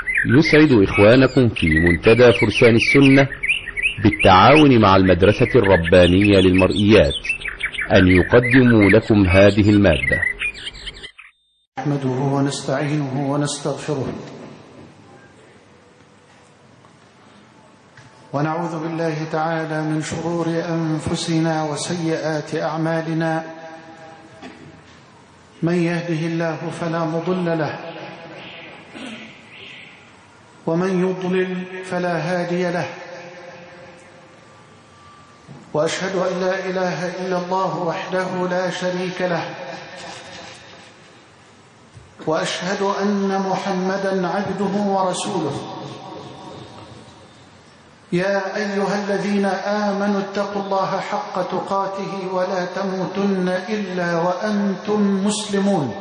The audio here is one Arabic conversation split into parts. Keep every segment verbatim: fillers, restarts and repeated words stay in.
يسعد إخوانكم في منتدى فرسان السنة بالتعاون مع المدرسة الربانية للمرئيات أن يقدموا لكم هذه المادة. نحمده ونستعينه ونستغفره ونعوذ بالله تعالى من شرور أنفسنا وسيئات أعمالنا. من يهده الله فلا مضل له ومن يضلل فلا هادي له، وأشهد أن لا إله إلا الله وحده لا شريك له، وأشهد أن محمدًا عبده ورسوله. يا أيها الذين آمنوا اتقوا الله حق تقاته ولا تموتن إلا وأنتم مسلمون.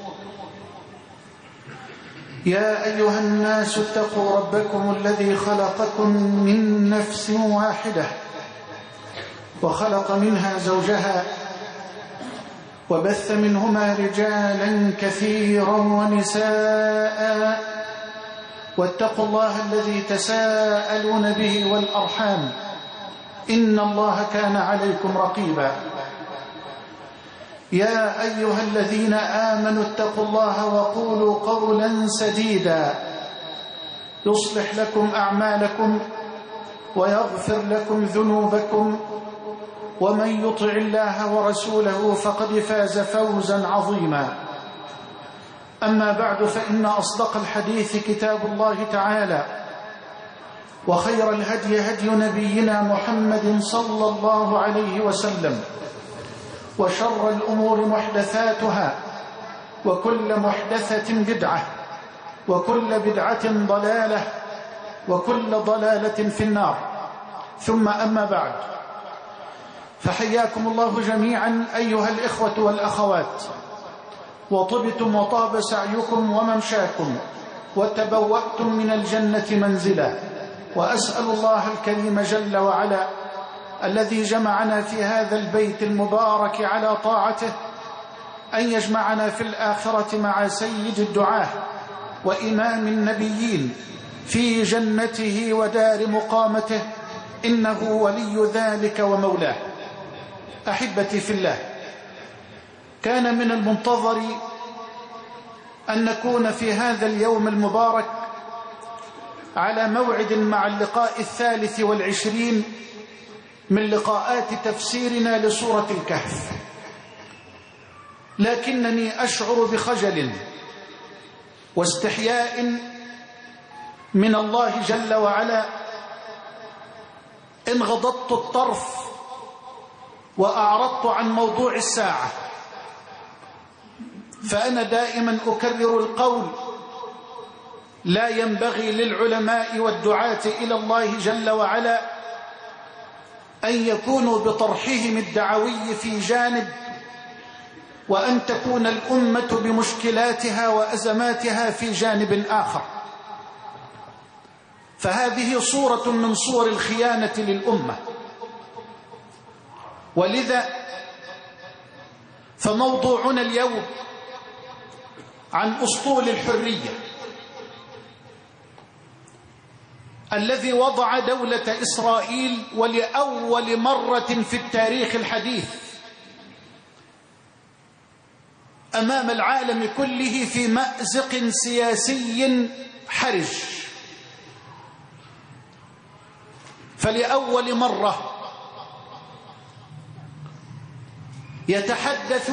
يا أيها الناس اتقوا ربكم الذي خلقكم من نفس واحدة وخلق منها زوجها وبث منهما رجالا كثيرا ونساء، واتقوا الله الذي تساءلون به والأرحام إن الله كان عليكم رقيبا. يا أيها الذين آمنوا اتقوا الله وقولوا قولا سديدا يصلح لكم أعمالكم ويغفر لكم ذنوبكم، ومن يطع الله ورسوله فقد فاز فوزا عظيما. أما بعد، فإن أصدق الحديث كتاب الله تعالى، وخير الهدي هدي نبينا محمد صلى الله عليه وسلم، وشر الأمور محدثاتها، وكل محدثة بدعة، وكل بدعة ضلالة، وكل ضلالة في النار. ثم أما بعد، فحياكم الله جميعا أيها الإخوة والأخوات، وطبتم وطاب سعيكم وممشاكم، وتبوأتم من الجنة منزلا. وأسأل الله الكريم جل وعلا الذي جمعنا في هذا البيت المبارك على طاعته أن يجمعنا في الآخرة مع سيد الدعاة وإمام النبيين في جنته ودار مقامته، إنه ولي ذلك ومولاه. أحبتي في الله، كان من المنتظر أن نكون في هذا اليوم المبارك على موعد مع اللقاء الثالث والعشرين من لقاءات تفسيرنا لسورة الكهف، لكنني أشعر بخجل واستحياء من الله جل وعلا إن غضضت الطرف وأعرضت عن موضوع الساعة. فأنا دائما أكرر القول: لا ينبغي للعلماء والدعاة إلى الله جل وعلا أن يكونوا بطرحهم الدعوي في جانب، وأن تكون الأمة بمشكلاتها وأزماتها في جانب آخر. فهذه صورة من صور الخيانة للأمة. ولذا فموضوعنا اليوم عن أسطول الحرية الذي وضع دولة إسرائيل ولأول مرة في التاريخ الحديث أمام العالم كله في مأزق سياسي حرج. فلأول مرة يتحدث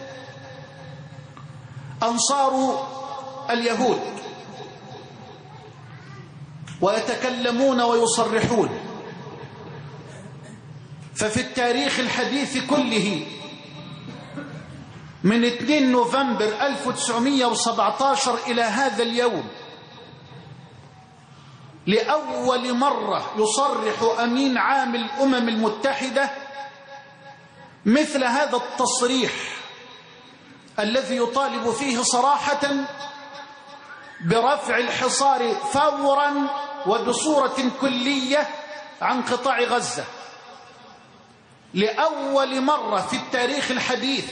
أنصار اليهود ويتكلمون ويصرحون. ففي التاريخ الحديث كله من اثنين نوفمبر ألف وتسعمائة وسبعة عشر إلى هذا اليوم لأول مرة يصرح أمين عام الأمم المتحدة مثل هذا التصريح الذي يطالب فيه صراحة برفع الحصار فورا وبصورة كلية عن قطاع غزة. لأول مرة في التاريخ الحديث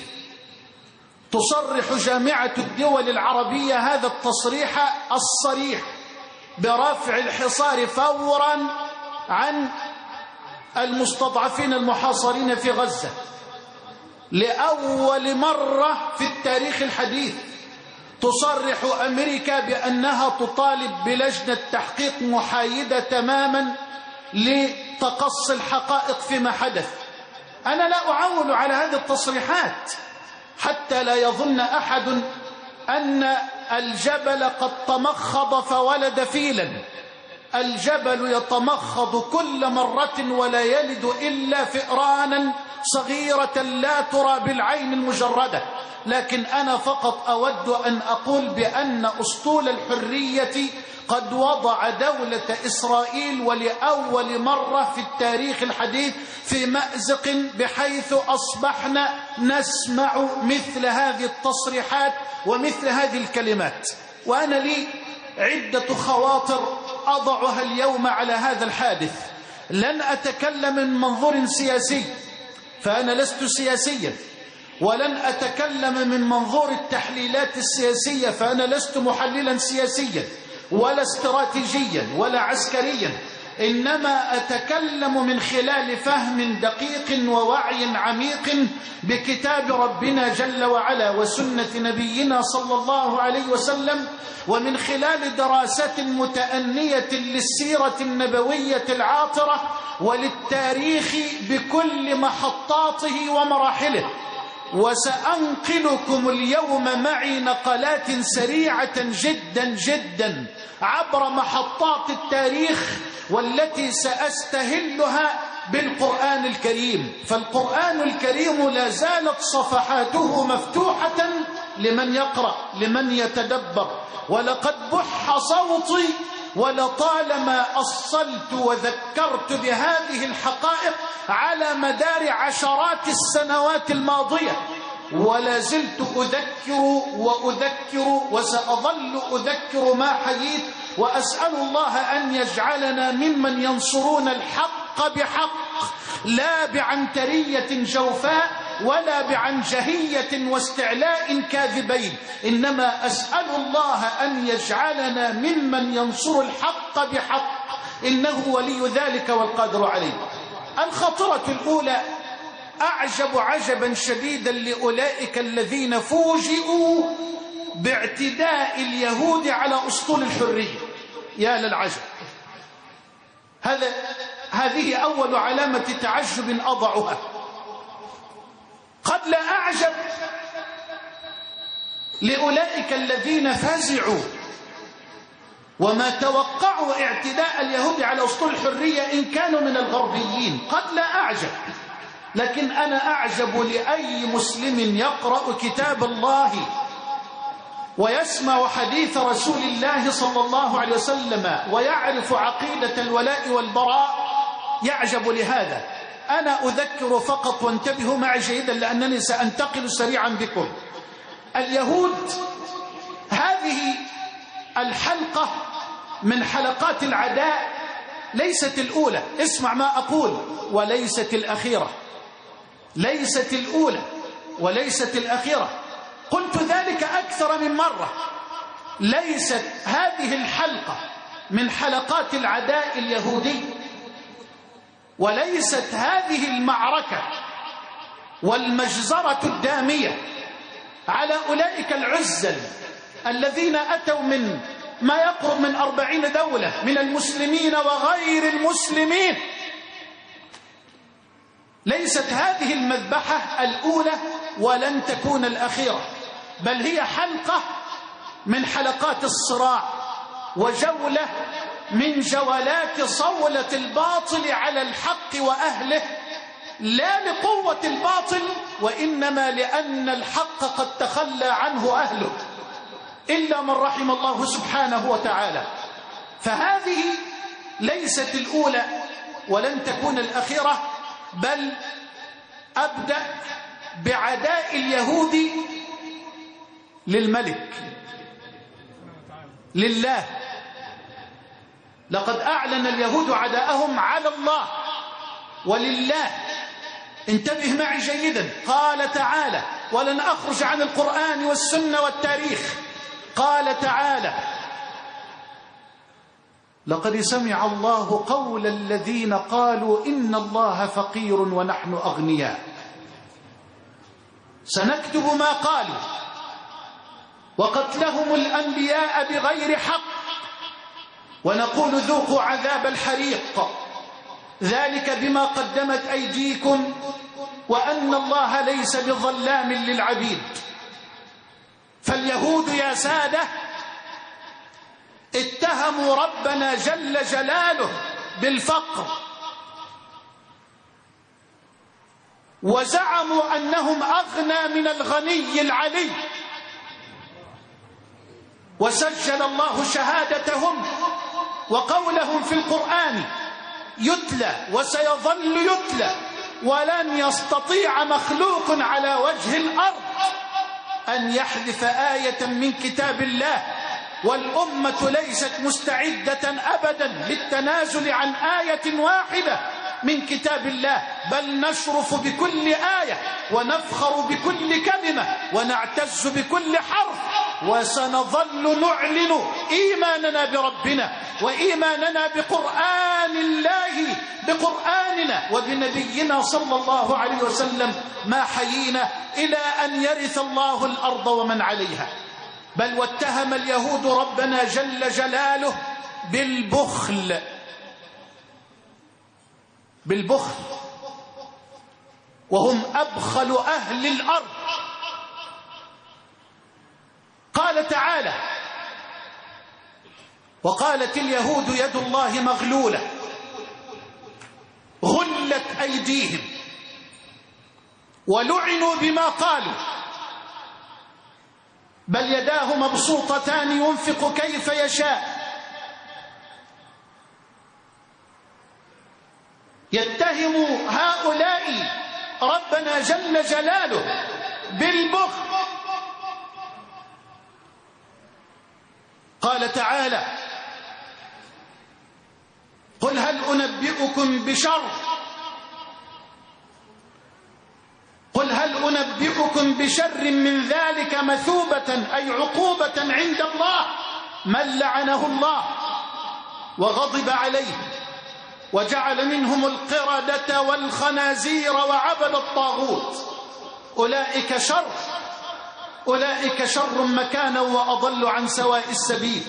تصرح جامعة الدول العربية هذا التصريح الصريح برفع الحصار فورا عن المستضعفين المحاصرين في غزة. لأول مرة في التاريخ الحديث تصرح أمريكا بأنها تطالب بلجنة تحقيق محايدة تماما لتقصي الحقائق فيما حدث. أنا لا أعول على هذه التصريحات حتى لا يظن أحد أن الجبل قد تمخض فولد فيلا. الجبل يتمخض كل مرة ولا يلد إلا فئرانا صغيرة لا ترى بالعين المجردة. لكن أنا فقط أود أن أقول بأن أسطول الحرية قد وضع دولة إسرائيل ولأول مرة في التاريخ الحديث في مأزق، بحيث أصبحنا نسمع مثل هذه التصريحات ومثل هذه الكلمات. وأنا لي عدة خواطر أضعها اليوم على هذا الحادث. لن أتكلم من منظور سياسي فأنا لست سياسيا، ولن أتكلم من منظور التحليلات السياسية فأنا لست محللا سياسيا ولا استراتيجيا ولا عسكريا، إنما أتكلم من خلال فهم دقيق ووعي عميق بكتاب ربنا جل وعلا وسنة نبينا صلى الله عليه وسلم، ومن خلال دراسة متأنية للسيرة النبوية العاطرة وللتاريخ بكل محطاته ومراحله. وسأنقلكم اليوم معي نقلات سريعة جدا جدا عبر محطات التاريخ، والتي سأستهلها بالقرآن الكريم. فالقرآن الكريم لا زالت صفحاته مفتوحة لمن يقرأ لمن يتدبر. ولقد بح صوتي ولطالما أصلت وذكرت بهذه الحقائق على مدار عشرات السنوات الماضية، ولا زلت أذكر وأذكر وسأظل أذكر ما حييت. وأسأل الله أن يجعلنا ممن ينصرون الحق بحق، لا بعنترية جوفاء ولا بعنجهية واستعلاء كاذبين، إنما أسأل الله أن يجعلنا ممن ينصر الحق بحق، إنه ولي ذلك والقادر عليه. الخطرة الأولى: أعجب عجبا شديدا لأولئك الذين فوجئوا باعتداء اليهود على أسطول الحرية. يا للعجب! هذا هذه أول علامة تعجب أضعها. قد لا أعجب لأولئك الذين فزعوا وما توقعوا اعتداء اليهود على أسطول الحرية إن كانوا من الغربيين، قد لا أعجب. لكن أنا أعجب لأي مسلم يقرأ كتاب الله ويسمع حديث رسول الله صلى الله عليه وسلم ويعرف عقيدة الولاء والبراء، يعجب لهذا. أنا أذكر فقط، وانتبهوا معي جيدا لأنني سأنتقل سريعا بكم. اليهود هذه الحلقة من حلقات العداء ليست الأولى، اسمع ما أقول، وليست الأخيرة. ليست الأولى وليست الأخيرة، قلت ذلك أكثر من مرة. ليست هذه الحلقة من حلقات العداء اليهودي، وليست هذه المعركة والمجزرة الدامية على أولئك العزل الذين أتوا من ما يقرب من أربعين دولة من المسلمين وغير المسلمين. ليست هذه المذبحة الأولى ولن تكون الأخيرة، بل هي حلقة من حلقات الصراع وجولة من جولات صولة الباطل على الحق وأهله، لا لقوة الباطل وإنما لأن الحق قد تخلى عنه أهله إلا من رحم الله سبحانه وتعالى. فهذه ليست الأولى ولن تكون الأخيرة، بل أبدأ بعداء اليهود للملك، لله. لقد أعلن اليهود عداءهم على الله ولله. انتبه معي جيدا. قال تعالى، ولن أخرج عن القرآن والسنة والتاريخ، قال تعالى: لقد سمع الله قول الذين قالوا إن الله فقير ونحن أغنياء سنكتب ما قالوا وقتلهم الأنبياء بغير حق ونقول ذوقوا عذاب الحريق ذلك بما قدمت أيديكم وأن الله ليس بظلام للعبيد. فاليهود يا سادة اتهموا ربنا جل جلاله بالفقر وزعموا أنهم أغنى من الغني العلي، وسجل الله شهادتهم وقولهم في القرآن يتلى وسيظل يتلى ولن يستطيع مخلوق على وجه الأرض أن يحذف آية من كتاب الله، والأمة ليست مستعدة أبدا للتنازل عن آية واحدة من كتاب الله، بل نشرف بكل آية ونفخر بكل كلمة ونعتز بكل حرف، وسنظل نعلن إيماننا بربنا وإيماننا بقرآن الله بقرآننا وبنبينا صلى الله عليه وسلم ما حيينا إلى أن يرث الله الأرض ومن عليها. بل واتهم اليهود ربنا جل جلاله بالبخل بالبخل وهم أبخل أهل الأرض. قال تعالى: وقالت اليهود يد الله مغلولة غلت أيديهم ولعنوا بما قالوا بل يداه مبسوطتان ينفق كيف يشاء. يتهم هؤلاء ربنا جل جلاله بالبخل. قال تعالى: قل هل أنبئكم بشر قل هل أنبئكم بشر من ذلك مثوبة أي عقوبة عند الله من لعنه الله وغضب عليه وجعل منهم القردة والخنازير وعبد الطاغوت أولئك شر أولئك شر مكانا وأضل عن سواء السبيل.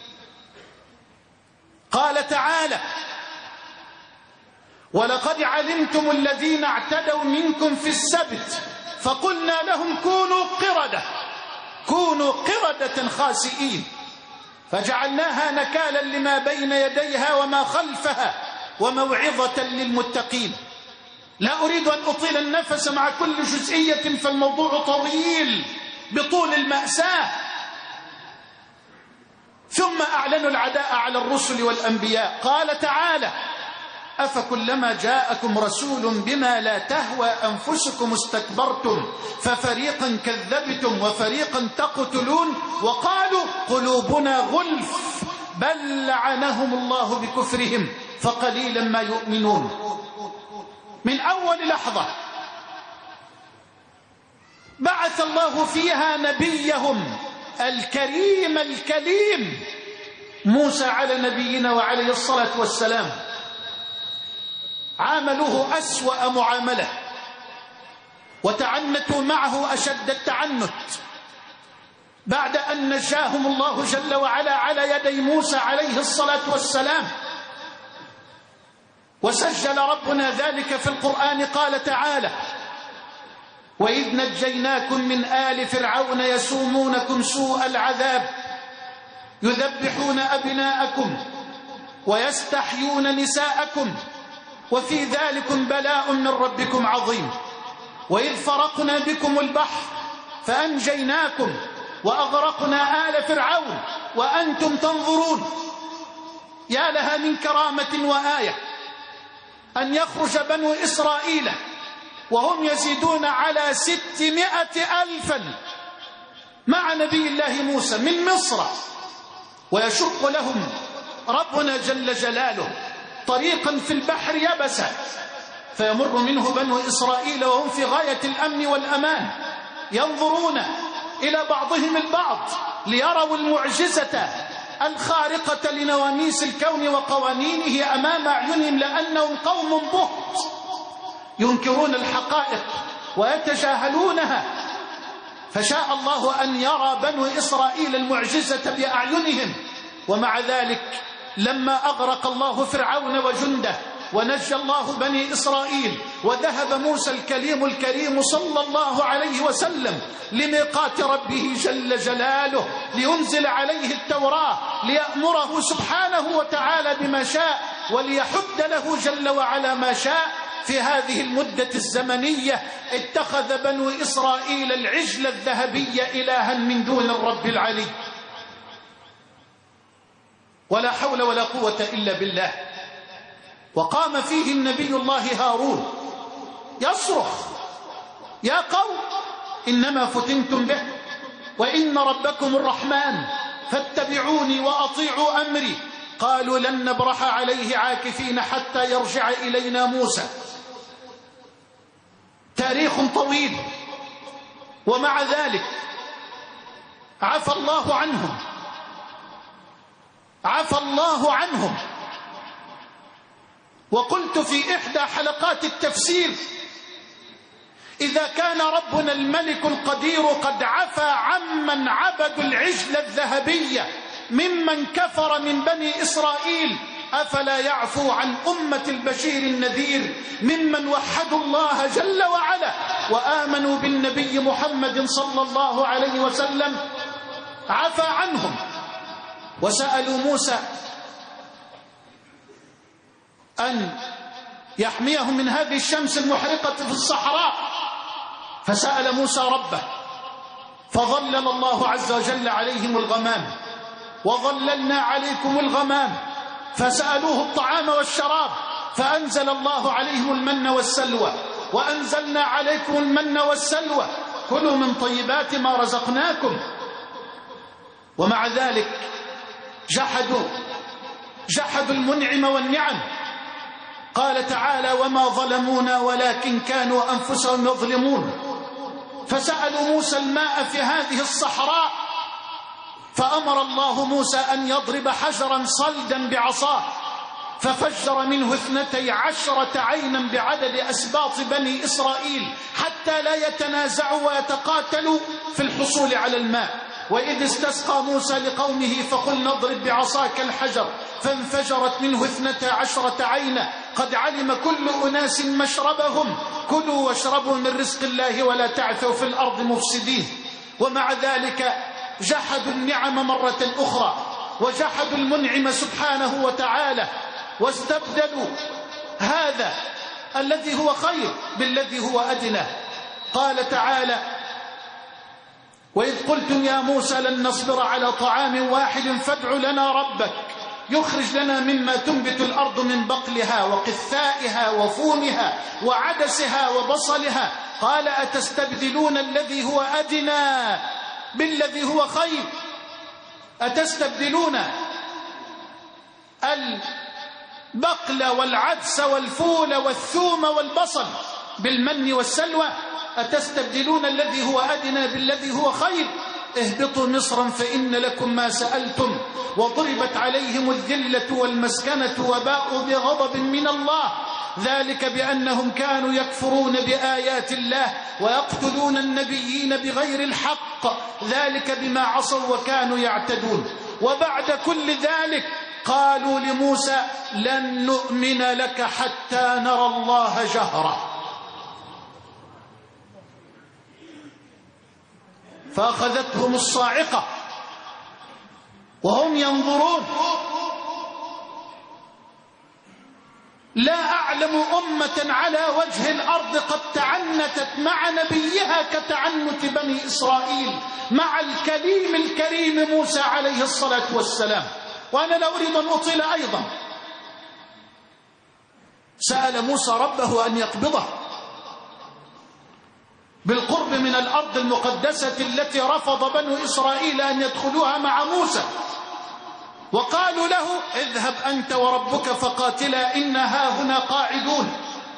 قال تعالى: ولقد علمتم الذين اعتدوا منكم في السبت فقلنا لهم كونوا قردة كونوا قردة خاسئين فجعلناها نكالا لما بين يديها وما خلفها وموعظة للمتقين. لا أريد أن أطيل النفس مع كل جزئية فالموضوع طويل بطول المأساة. ثم أعلنوا العداء على الرسل والأنبياء. قال تعالى: أفكلما جاءكم رسول بما لا تهوى أنفسكم استكبرتم ففريقا كذبتم وفريقا تقتلون وقالوا قلوبنا غلف بل لعنهم الله بكفرهم فقليلا ما يؤمنون. من أول لحظة بعث الله فيها نبيهم الكريم الكليم موسى على نبينا وعليه الصلاة والسلام. عاملوه أسوأ معاملة وتعنتوا معه أشد التعنت بعد أن نجاهم الله جل وعلا على يدي موسى عليه الصلاة والسلام. وسجل ربنا ذلك في القرآن. قال تعالى: وإذ نجيناكم من آل فرعون يسومونكم سوء العذاب يذبحون أبناءكم ويستحيون نساءكم وفي ذلكم بلاء من ربكم عظيم. وإذ فرقنا بكم البحر فأنجيناكم وأغرقنا آل فرعون وأنتم تنظرون. يا لها من كرامة وآية أن يخرج بنو إسرائيل وهم يزيدون على ستمائة ألفا مع نبي الله موسى من مصر، ويشق لهم ربنا جل جلاله طريقا في البحر يبسا فيمر منه بنو إسرائيل وهم في غاية الأمن والأمان ينظرون إلى بعضهم البعض ليروا المعجزة الخارقة لنواميس الكون وقوانينه أمام أعينهم، لأنهم قوم بهت ينكرون الحقائق ويتجاهلونها. فشاء الله أن يرى بنو إسرائيل المعجزة بأعينهم، ومع ذلك لما أغرق الله فرعون وجنده ونجى الله بني إسرائيل وذهب موسى الكليم الكريم صلى الله عليه وسلم لميقات ربه جل جلاله لينزل عليه التوراة ليأمره سبحانه وتعالى بما شاء وليحد له جل وعلا ما شاء، في هذه المدة الزمنية اتخذ بنو إسرائيل العجل الذهبي إلها من دون الرب العلي. ولا حول ولا قوة إلا بالله. وقام فيهم نبي الله هارون يصرخ: يا قوم إنما فتنتم به وإن ربكم الرحمن فاتبعوني وأطيعوا أمري. قالوا لن نبرح عليه عاكفين حتى يرجع إلينا موسى. تاريخ طويل، ومع ذلك عفى الله عنهم، عفى الله عنهم. وقلت في إحدى حلقات التفسير: إذا كان ربنا الملك القدير قد عفى عمن عبدوا العجل الذهبي ممن كفر من بني إسرائيل، أفلا يعفو عن أمة البشير النذير ممن وحدوا الله جل وعلا وآمنوا بالنبي محمد صلى الله عليه وسلم؟ عفى عنهم. وسألوا موسى أن يحميهم من هذه الشمس المحرقة في الصحراء، فسأل موسى ربه فظلل الله عز وجل عليهم الغمام: وظللنا عليكم الغمام. فسألوه الطعام والشراب فأنزل الله عليهم المن والسلوى: وأنزلنا عليكم المن والسلوى كلوا من طيبات ما رزقناكم. ومع ذلك جحدوا جحدوا المنعم والنعم. قال تعالى: وما ظلمونا ولكن كانوا أنفسهم يظلمون. فسألوا موسى الماء في هذه الصحراء، فأمر الله موسى أن يضرب حجرا صلدا بعصاه ففجر منه اثنتي عشرة عينا بعدد أسباط بني إسرائيل حتى لا يتنازعوا ويتقاتلوا في الحصول على الماء. وإذ استسقى موسى لقومه فقل اضرب بعصاك الحجر فانفجرت منه اثنتا عشرة عينا قد علم كل أناس مشربهم كلوا واشربوا من رزق الله ولا تعثوا في الأرض مفسدين. ومع ذلك جحدوا النعم مرة أخرى وجحدوا المنعم سبحانه وتعالى واستبدلوا هذا الذي هو خير بالذي هو أدنى. قال تعالى: وإذ قلتم يا موسى لن نصبر على طعام واحد فادع لنا ربك يخرج لنا مما تنبت الأرض من بقلها وقثائها وفومها وعدسها وبصلها قال أتستبدلون الذي هو أدنى بالذي هو خير؟ أتستبدلون البقل والعدس والفول والثوم والبصل بالمن والسلوى؟ أتستبدلون الذي هو أدنى بالذي هو خير؟ اهبطوا مصرا فإن لكم ما سألتم وضربت عليهم الذلة والمسكنة وباءوا بغضب من الله ذلك بأنهم كانوا يكفرون بآيات الله ويقتلون النبيين بغير الحق ذلك بما عصوا وكانوا يعتدون. وبعد كل ذلك قالوا لموسى لن نؤمن لك حتى نرى الله جهرا. فأخذتهم الصاعقة وهم ينظرون. لا أعلم أمة على وجه الأرض قد تعنتت مع نبيها كتعنت بني إسرائيل مع الكليم الكريم موسى عليه الصلاة والسلام. وأنا لا أريد أن أطيل أيضا. سأل موسى ربه أن يقبضه بالقرب من الأرض المقدسة التي رفض بنو إسرائيل أن يدخلوها مع موسى، وقالوا له اذهب أنت وربك فقاتلا إنا هاهنا قاعدون.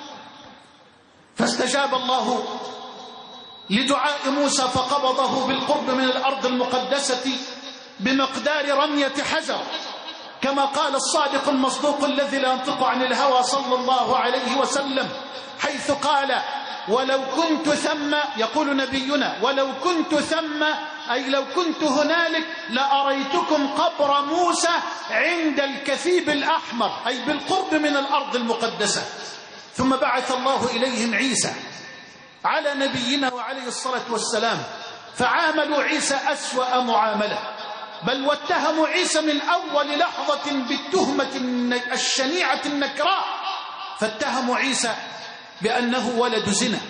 فاستجاب الله لدعاء موسى فقبضه بالقرب من الأرض المقدسة بمقدار رمية حجر، كما قال الصادق المصدوق الذي لا ينطق عن الهوى صلى الله عليه وسلم، حيث قال: ولو كنت ثم، يقول نبينا: ولو كنت ثم، أي لو كنت هنالك لأريتكم قبر موسى عند الكثيب الأحمر، أي بالقرب من الأرض المقدسة. ثم بعث الله إليهم عيسى على نبينا وعليه الصلاة والسلام، فعاملوا عيسى أسوأ معاملة، بل واتهموا عيسى من أول لحظة بالتهمة الشنيعة النكراء، فاتهموا عيسى بأنه ولد زنا.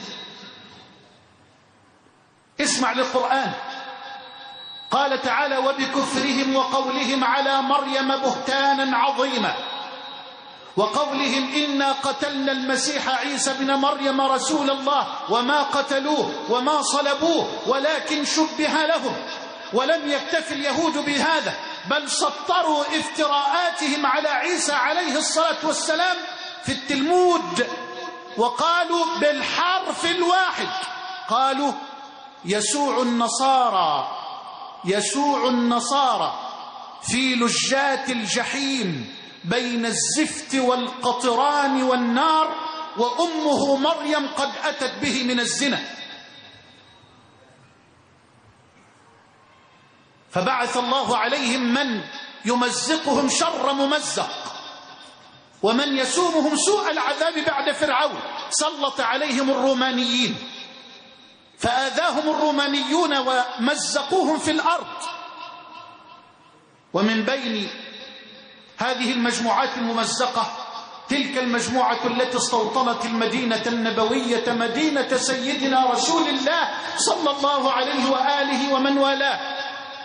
اسمع للقرآن، قال تعالى: وبكفرهم وقولهم على مريم بهتانا عظيما، وقولهم إنا قتلنا المسيح عيسى بن مريم رسول الله وما قتلوه وما صلبوه ولكن شبه لهم. ولم يكتف اليهود بهذا، بل سطروا افتراءاتهم على عيسى عليه الصلاة والسلام في التلمود، وقالوا بالحرف الواحد، قالوا: يسوع النصارى يسوع النصارى في لجات الجحيم بين الزفت والقطران والنار، وأمه مريم قد أتت به من الزنا. فبعث الله عليهم من يمزقهم شر ممزق، ومن يسومهم سوء العذاب بعد فرعون. سلط عليهم الرومانيين فآذاهم الرومانيون ومزقوهم في الأرض. ومن بين هذه المجموعات الممزقة تلك المجموعة التي استوطنت المدينة النبوية، مدينة سيدنا رسول الله صلى الله عليه وآله ومن والاه،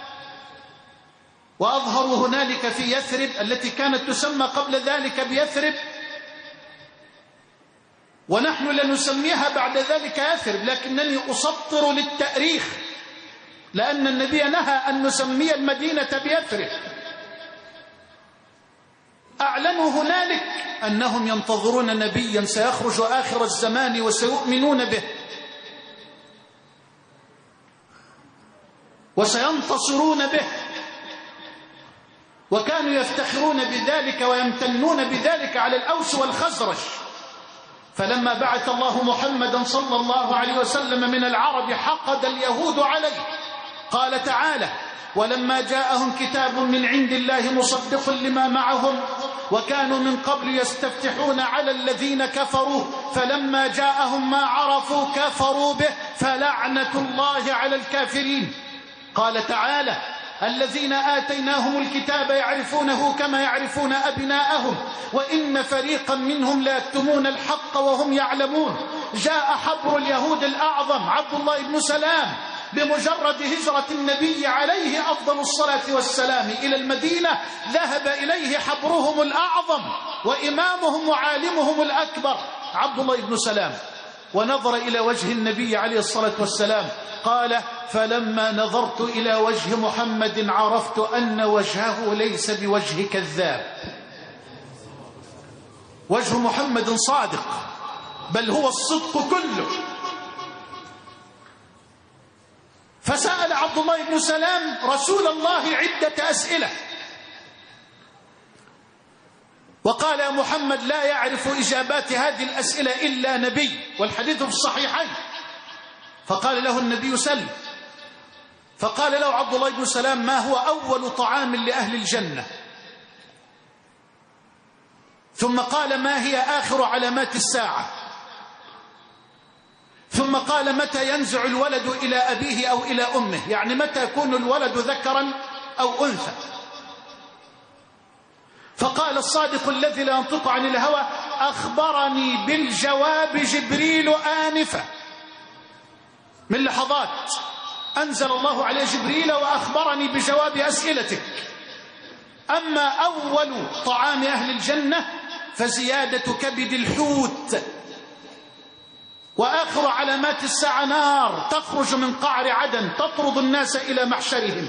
وأظهروا هنالك في يثرب التي كانت تسمى قبل ذلك بيثرب، ونحن لنسميها بعد ذلك يثرب، لكنني أسطر للتأريخ، لأن النبي نهى أن نسمي المدينة بيثرب. أعلنوا هنالك أنهم ينتظرون نبيا سيخرج آخر الزمان وسيؤمنون به وسينتصرون به، وكانوا يفتخرون بذلك ويمتنون بذلك على الأوس والخزرج. فلما بعث الله محمدا صلى الله عليه وسلم من العرب حقد اليهود عليه. قال تعالى: ولما جاءهم كتاب من عند الله مصدق لما معهم وكانوا من قبل يستفتحون على الذين كفروا فلما جاءهم ما عرفوا كفروا به فلعنة الله على الكافرين. قال تعالى: الذين آتيناهم الكتاب يعرفونه كما يعرفون أبناءهم وإن فريقا منهم لا يكتمون الحق وهم يعلمون. جاء حبر اليهود الأعظم عبد الله بن سلام بمجرد هجرة النبي عليه أفضل الصلاة والسلام إلى المدينة، ذهب إليه حبرهم الأعظم وإمامهم وعالمهم الأكبر عبد الله بن سلام، ونظر إلى وجه النبي عليه الصلاة والسلام قال: فلما نظرت إلى وجه محمد عرفت أن وجهه ليس بوجه كذاب، وجه محمد صادق، بل هو الصدق كله. فسأل عبد الله بن سلام رسول الله عدة أسئلة، وقال: يا محمد لا يعرف إجابات هذه الأسئلة إلا نبي، والحديث في الصحيحين. فقال له النبي: سل. فقال له عبد الله بن سلام: ما هو أول طعام لأهل الجنة؟ ثم قال: ما هي آخر علامات الساعة؟ ثم قال: متى ينزع الولد إلى أبيه أو إلى أمه؟ يعني متى يكون الولد ذكرا أو أنثى؟ فقال الصادق الذي لا ينطق عن الهوى: أخبرني بالجواب جبريل آنفا. من لحظات أنزل الله عليه جبريل وأخبرني بجواب أسئلتك. أما أول طعام أهل الجنة فزيادة كبد الحوت، وآخر علامات الساعة نار تخرج من قعر عدن تطرد الناس إلى محشرهم.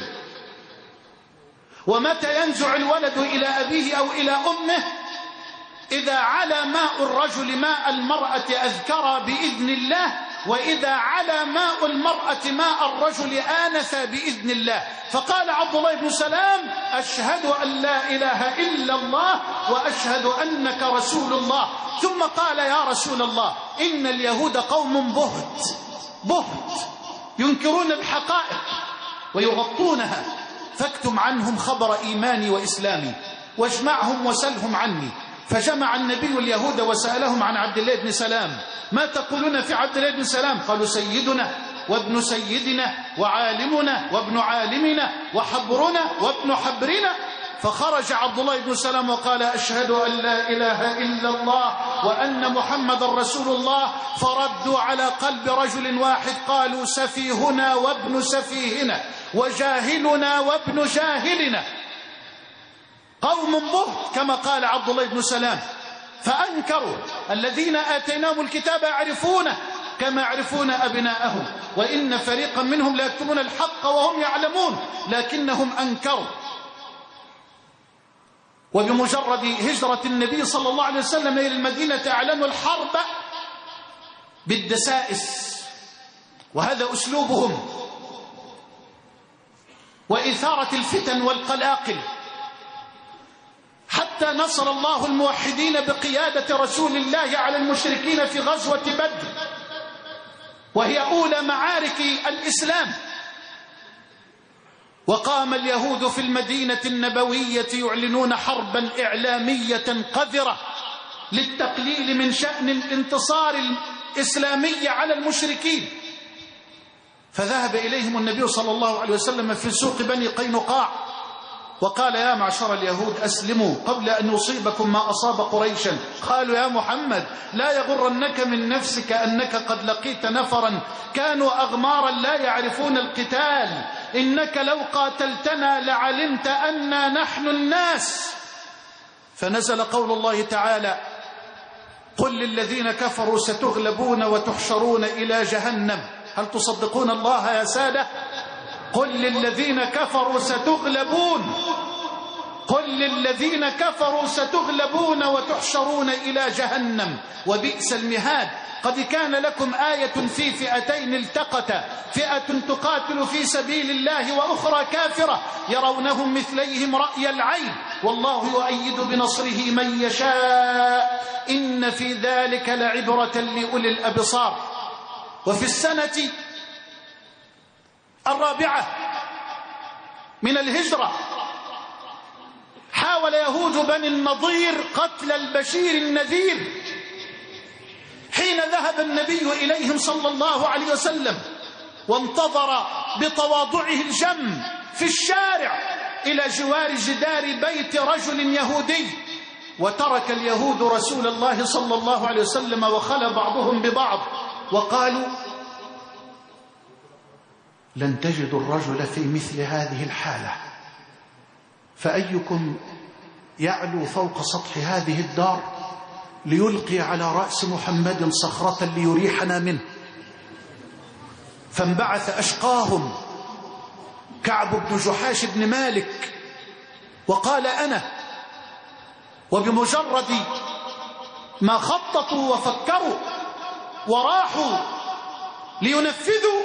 ومتى ينزع الولد إلى أبيه أو إلى أمه؟ إذا على ماء الرجل ماء المرأة أذكر بإذن الله وإذا على ماء المرأة ماء الرجل آنس بإذن الله. فقال عبد الله بن سلام: أشهد أن لا إله إلا الله وأشهد أنك رسول الله. ثم قال: يا رسول الله، إن اليهود قوم بهت بهت ينكرون الحقائق ويغطونها، فاكتم عنهم خبر إيماني وإسلامي واجمعهم وسلهم عني. فجمع النبي اليهود وسألهم عن عبد الله بن سلام: ما تقولون في عبد الله بن سلام؟ قالوا: سيدنا وابن سيدنا وعالمنا وابن عالمنا وحبرنا وابن حبرنا. فخرج عبد الله بن سلام وقال: أشهد أن لا إله إلا الله وأن محمد رسول الله. فردوا على قلب رجل واحد، قالوا: سفيهنا وابن سفيهنا وجاهلنا وابن جاهلنا. قوم بهت كما قال عبد الله بن سلام. فأنكروا. الذين آتيناهم الكتاب يعرفونه كما يعرفون أبناءهم، وإن فريقا منهم لا يكتمون الحق وهم يعلمون، لكنهم أنكروا. وبمجرد هجرة النبي صلى الله عليه وسلم إلى المدينة أعلنوا الحرب بالدسائس، وهذا أسلوبهم، وإثارة الفتن والقلاقل، حتى نصر الله الموحدين بقيادة رسول الله على المشركين في غزوة بدر، وهي أولى معارك الإسلام. وقام اليهود في المدينة النبوية يعلنون حربا إعلامية قذرة للتقليل من شأن الانتصار الإسلامي على المشركين. فذهب إليهم النبي صلى الله عليه وسلم في سوق بني قينقاع وقال: يا معشر اليهود، أسلموا قبل أن يصيبكم ما أصاب قريشا. قالوا: يا محمد، لا يغرنك من نفسك أنك قد لقيت نفرا كانوا أغمارا لا يعرفون القتال، إنك لو قاتلتنا لعلمت أننا نحن الناس. فنزل قول الله تعالى: قل للذين كفروا ستغلبون وتحشرون إلى جهنم. هل تصدقون الله يا سادة؟ قل للذين كفروا ستغلبون قل للذين كفروا ستغلبون وتحشرون إلى جهنم وبئس المهاد. قد كان لكم آية في فئتين التقتا، فئة تقاتل في سبيل الله وأخرى كافرة يرونهم مثليهم رأي العين والله يؤيد بنصره من يشاء إن في ذلك لعبرة لأولي الأبصار. وفي السنة الرابعة من الهجرة حاول يهود بني النضير قتل البشير النذير، حين ذهب النبي إليهم صلى الله عليه وسلم وانتظر بتواضعه الجم في الشارع إلى جوار جدار بيت رجل يهودي، وترك اليهود رسول الله صلى الله عليه وسلم وخلى بعضهم ببعض وقالوا: لن تجدوا الرجل في مثل هذه الحالة، فأيكم يعلو فوق سطح هذه الدار ليلقي على رأس محمد صخرة ليريحنا منه. فانبعث أشقاهم كعب بن جحاش بن مالك وقال: أنا. وبمجرد ما خططوا وفكروا وراحوا لينفذوا،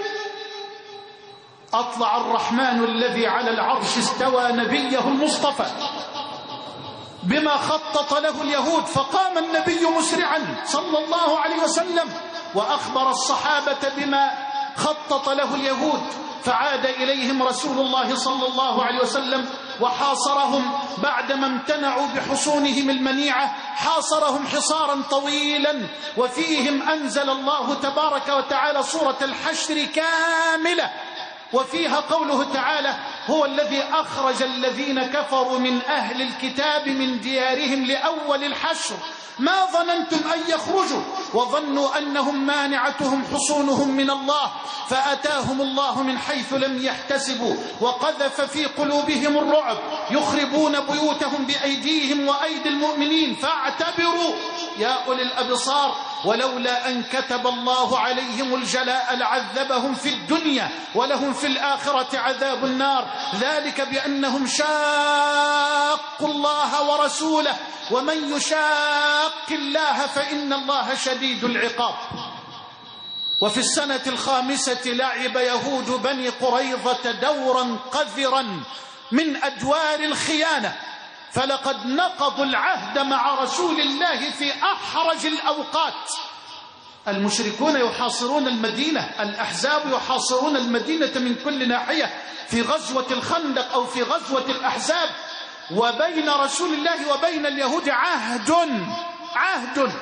أطلع الرحمن الذي على العرش استوى نبيه المصطفى بما خطط له اليهود، فقام النبي مسرعا صلى الله عليه وسلم وأخبر الصحابة بما خطط له اليهود. فعاد إليهم رسول الله صلى الله عليه وسلم وحاصرهم بعدما امتنعوا بحصونهم المنيعة، حاصرهم حصارا طويلا، وفيهم أنزل الله تبارك وتعالى سورة الحشر كاملة، وفيها قوله تعالى: هو الذي أخرج الذين كفروا من أهل الكتاب من ديارهم لأول الحشر ما ظننتم أن يخرجوا وظنوا أنهم مانعتهم حصونهم من الله فأتاهم الله من حيث لم يحتسبوا وقذف في قلوبهم الرعب يخربون بيوتهم بأيديهم وأيدي المؤمنين فاعتبروا يا أولي الأبصار. ولولا أن كتب الله عليهم الجلاء لعذبهم في الدنيا ولهم في الآخرة عذاب النار، ذلك بأنهم شاقوا الله ورسوله ومن يشاق الله فإن الله شديد العقاب. وفي السنة الخامسة لعب يهود بني قريظة دورا قذرا من أدوار الخيانة، فلقد نقضوا العهد مع رسول الله في أحرج الأوقات. المشركون يحاصرون المدينة، الأحزاب يحاصرون المدينة من كل ناحية في غزوة الخندق أو في غزوة الأحزاب، وبين رسول الله وبين اليهود عهد عهد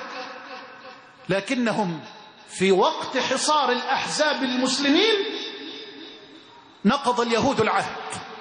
لكنهم في وقت حصار الأحزاب المسلمين نقض اليهود العهد.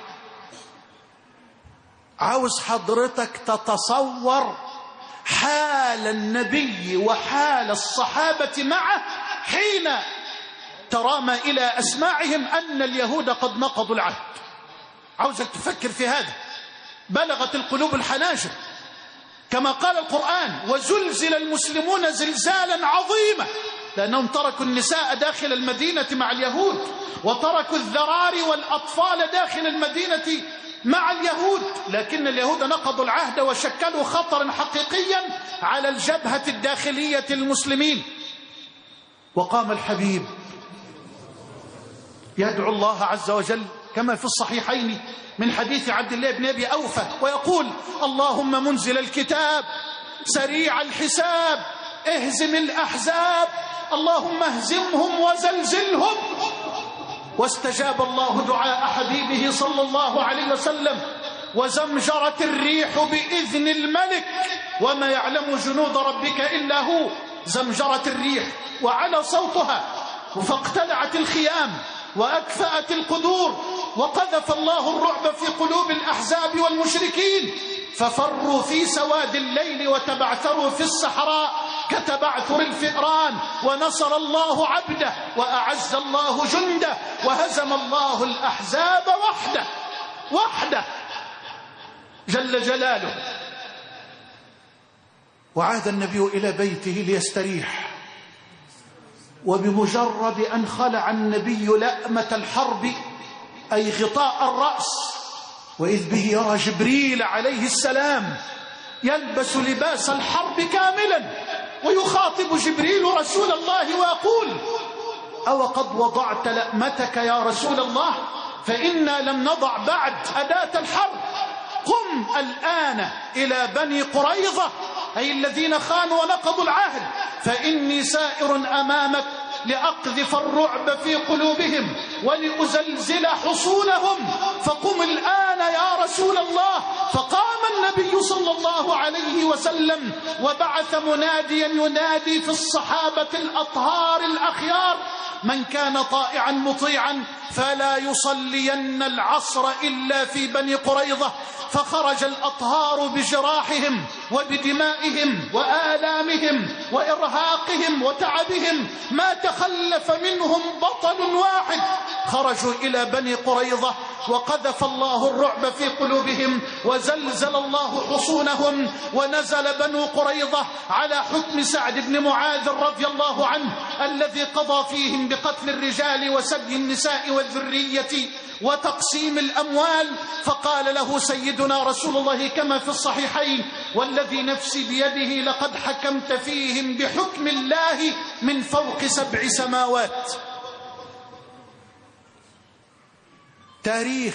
عاوز حضرتك تتصور حال النبي وحال الصحابة معه حين ترامى إلى أسماعهم أن اليهود قد نقضوا العهد. عاوزك تفكر في هذا. بلغت القلوب الحناجر كما قال القرآن: وزلزل المسلمون زلزالا عظيما، لأنهم تركوا النساء داخل المدينة مع اليهود، وتركوا الذراري والأطفال داخل المدينة مع اليهود، لكن اليهود نقضوا العهد وشكلوا خطرا حقيقيا على الجبهة الداخلية المسلمين. وقام الحبيب يدعو الله عز وجل كما في الصحيحين من حديث عبد الله بن أبي أوفى ويقول: اللهم منزل الكتاب سريع الحساب اهزم الأحزاب اللهم اهزمهم وزلزلهم. واستجاب الله دعاء حبيبه صلى الله عليه وسلم: وزمجرت الريح بإذن الملك وما يعلم جنود ربك إلا هو. زمجرت الريح وعلى صوتها فاقتلعت الخيام وأكفأت القدور، وقذف الله الرعب في قلوب الأحزاب والمشركين، ففروا في سواد الليل وتبعثروا في الصحراء كتبعثر الفئران، ونصر الله عبده وأعز الله جنده وهزم الله الأحزاب وحده وحده جل جلاله. وعاد النبي إلى بيته ليستريح، وبمجرد أن خلع النبي لأمة الحرب أي غطاء الرأس، وإذ به يرى جبريل عليه السلام يلبس لباس الحرب كاملا، ويخاطب جبريل رسول الله ويقول: أو قد وضعت لأمتك يا رسول الله؟ فإنا لم نضع بعد أداة الحرب، قم الآن إلى بني قريظة أي الذين خانوا ونقضوا العهد، فإني سائر أمامك لأقذف الرعب في قلوبهم ولأزلزل حصونهم، فقم الآن يا رسول الله. فقام النبي صلى الله عليه وسلم وبعث مناديا ينادي في الصحابة الأطهار الأخيار: من كان طائعا مطيعا فلا يصلين العصر إلا في بني قريظة. فخرج الأطهار بجراحهم وبدمائهم وآلامهم وإرهاقهم وتعبهم، ما تخلف منهم بطل واحد. خرجوا إلى بني قريظة وقذف الله الرعب في قلوبهم وزلزل الله حصونهم، ونزل بنو قريظة على حكم سعد بن معاذ رضي الله عنه الذي قضى فيهم بقتل الرجال وسبي النساء والذرية وتقسيم الأموال. فقال له سيدنا رسول الله كما في الصحيحين: والذي نفسي بيده لقد حكمت فيهم بحكم الله من فوق سبع سماوات. تاريخ.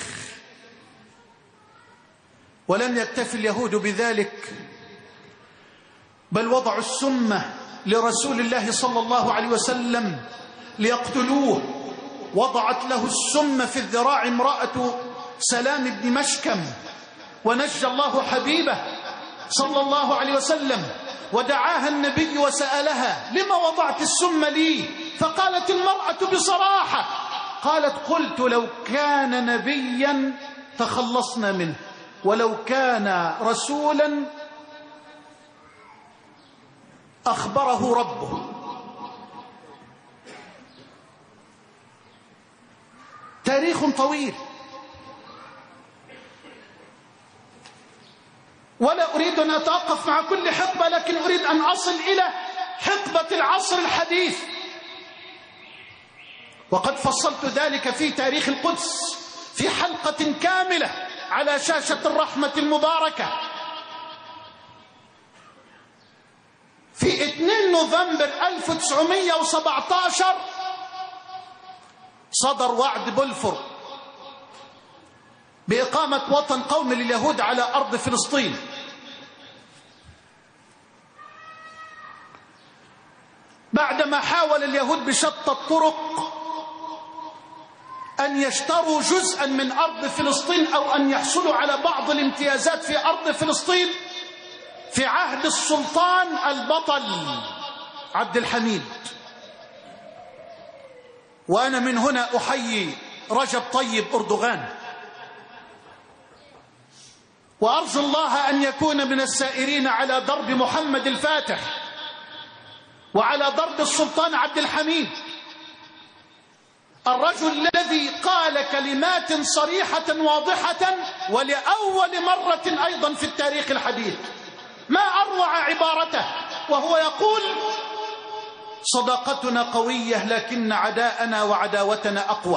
ولم يكتف اليهود بذلك، بل وضعوا السم لرسول الله صلى الله عليه وسلم ليقتلوه. وضعت له السم في الذراع امرأة سلام بن مشكم، ونجى الله حبيبه صلى الله عليه وسلم. ودعاها النبي وسألها: لما وضعت السم لي؟ فقالت المرأة بصراحة، قالت: قلت لو كان نبيا تخلصنا منه، ولو كان رسولا أخبره ربه. تاريخ طويل، ولا أريد أن أتوقف مع كل حقبة، لكن أريد أن أصل إلى حقبة العصر الحديث، وقد فصلت ذلك في تاريخ القدس في حلقة كاملة على شاشة الرحمة المباركة في اثنين نوفمبر ألف وتسعمائة وسبعة عشر صدر وعد بلفور بإقامة وطن قومي لليهود على أرض فلسطين. بعدما حاول اليهود بشتى الطرق أن يشتروا جزءا من أرض فلسطين أو أن يحصلوا على بعض الامتيازات في أرض فلسطين في عهد السلطان البطل عبد الحميد. وأنا من هنا أحيي رجب طيب أردوغان، وأرجو الله أن يكون من السائرين على درب محمد الفاتح وعلى درب السلطان عبد الحميد، الرجل الذي قال كلمات صريحة واضحة ولأول مرة أيضا في التاريخ الحديث، ما أروع عبارته وهو يقول: صداقتنا قوية لكن عداءنا وعداوتنا أقوى.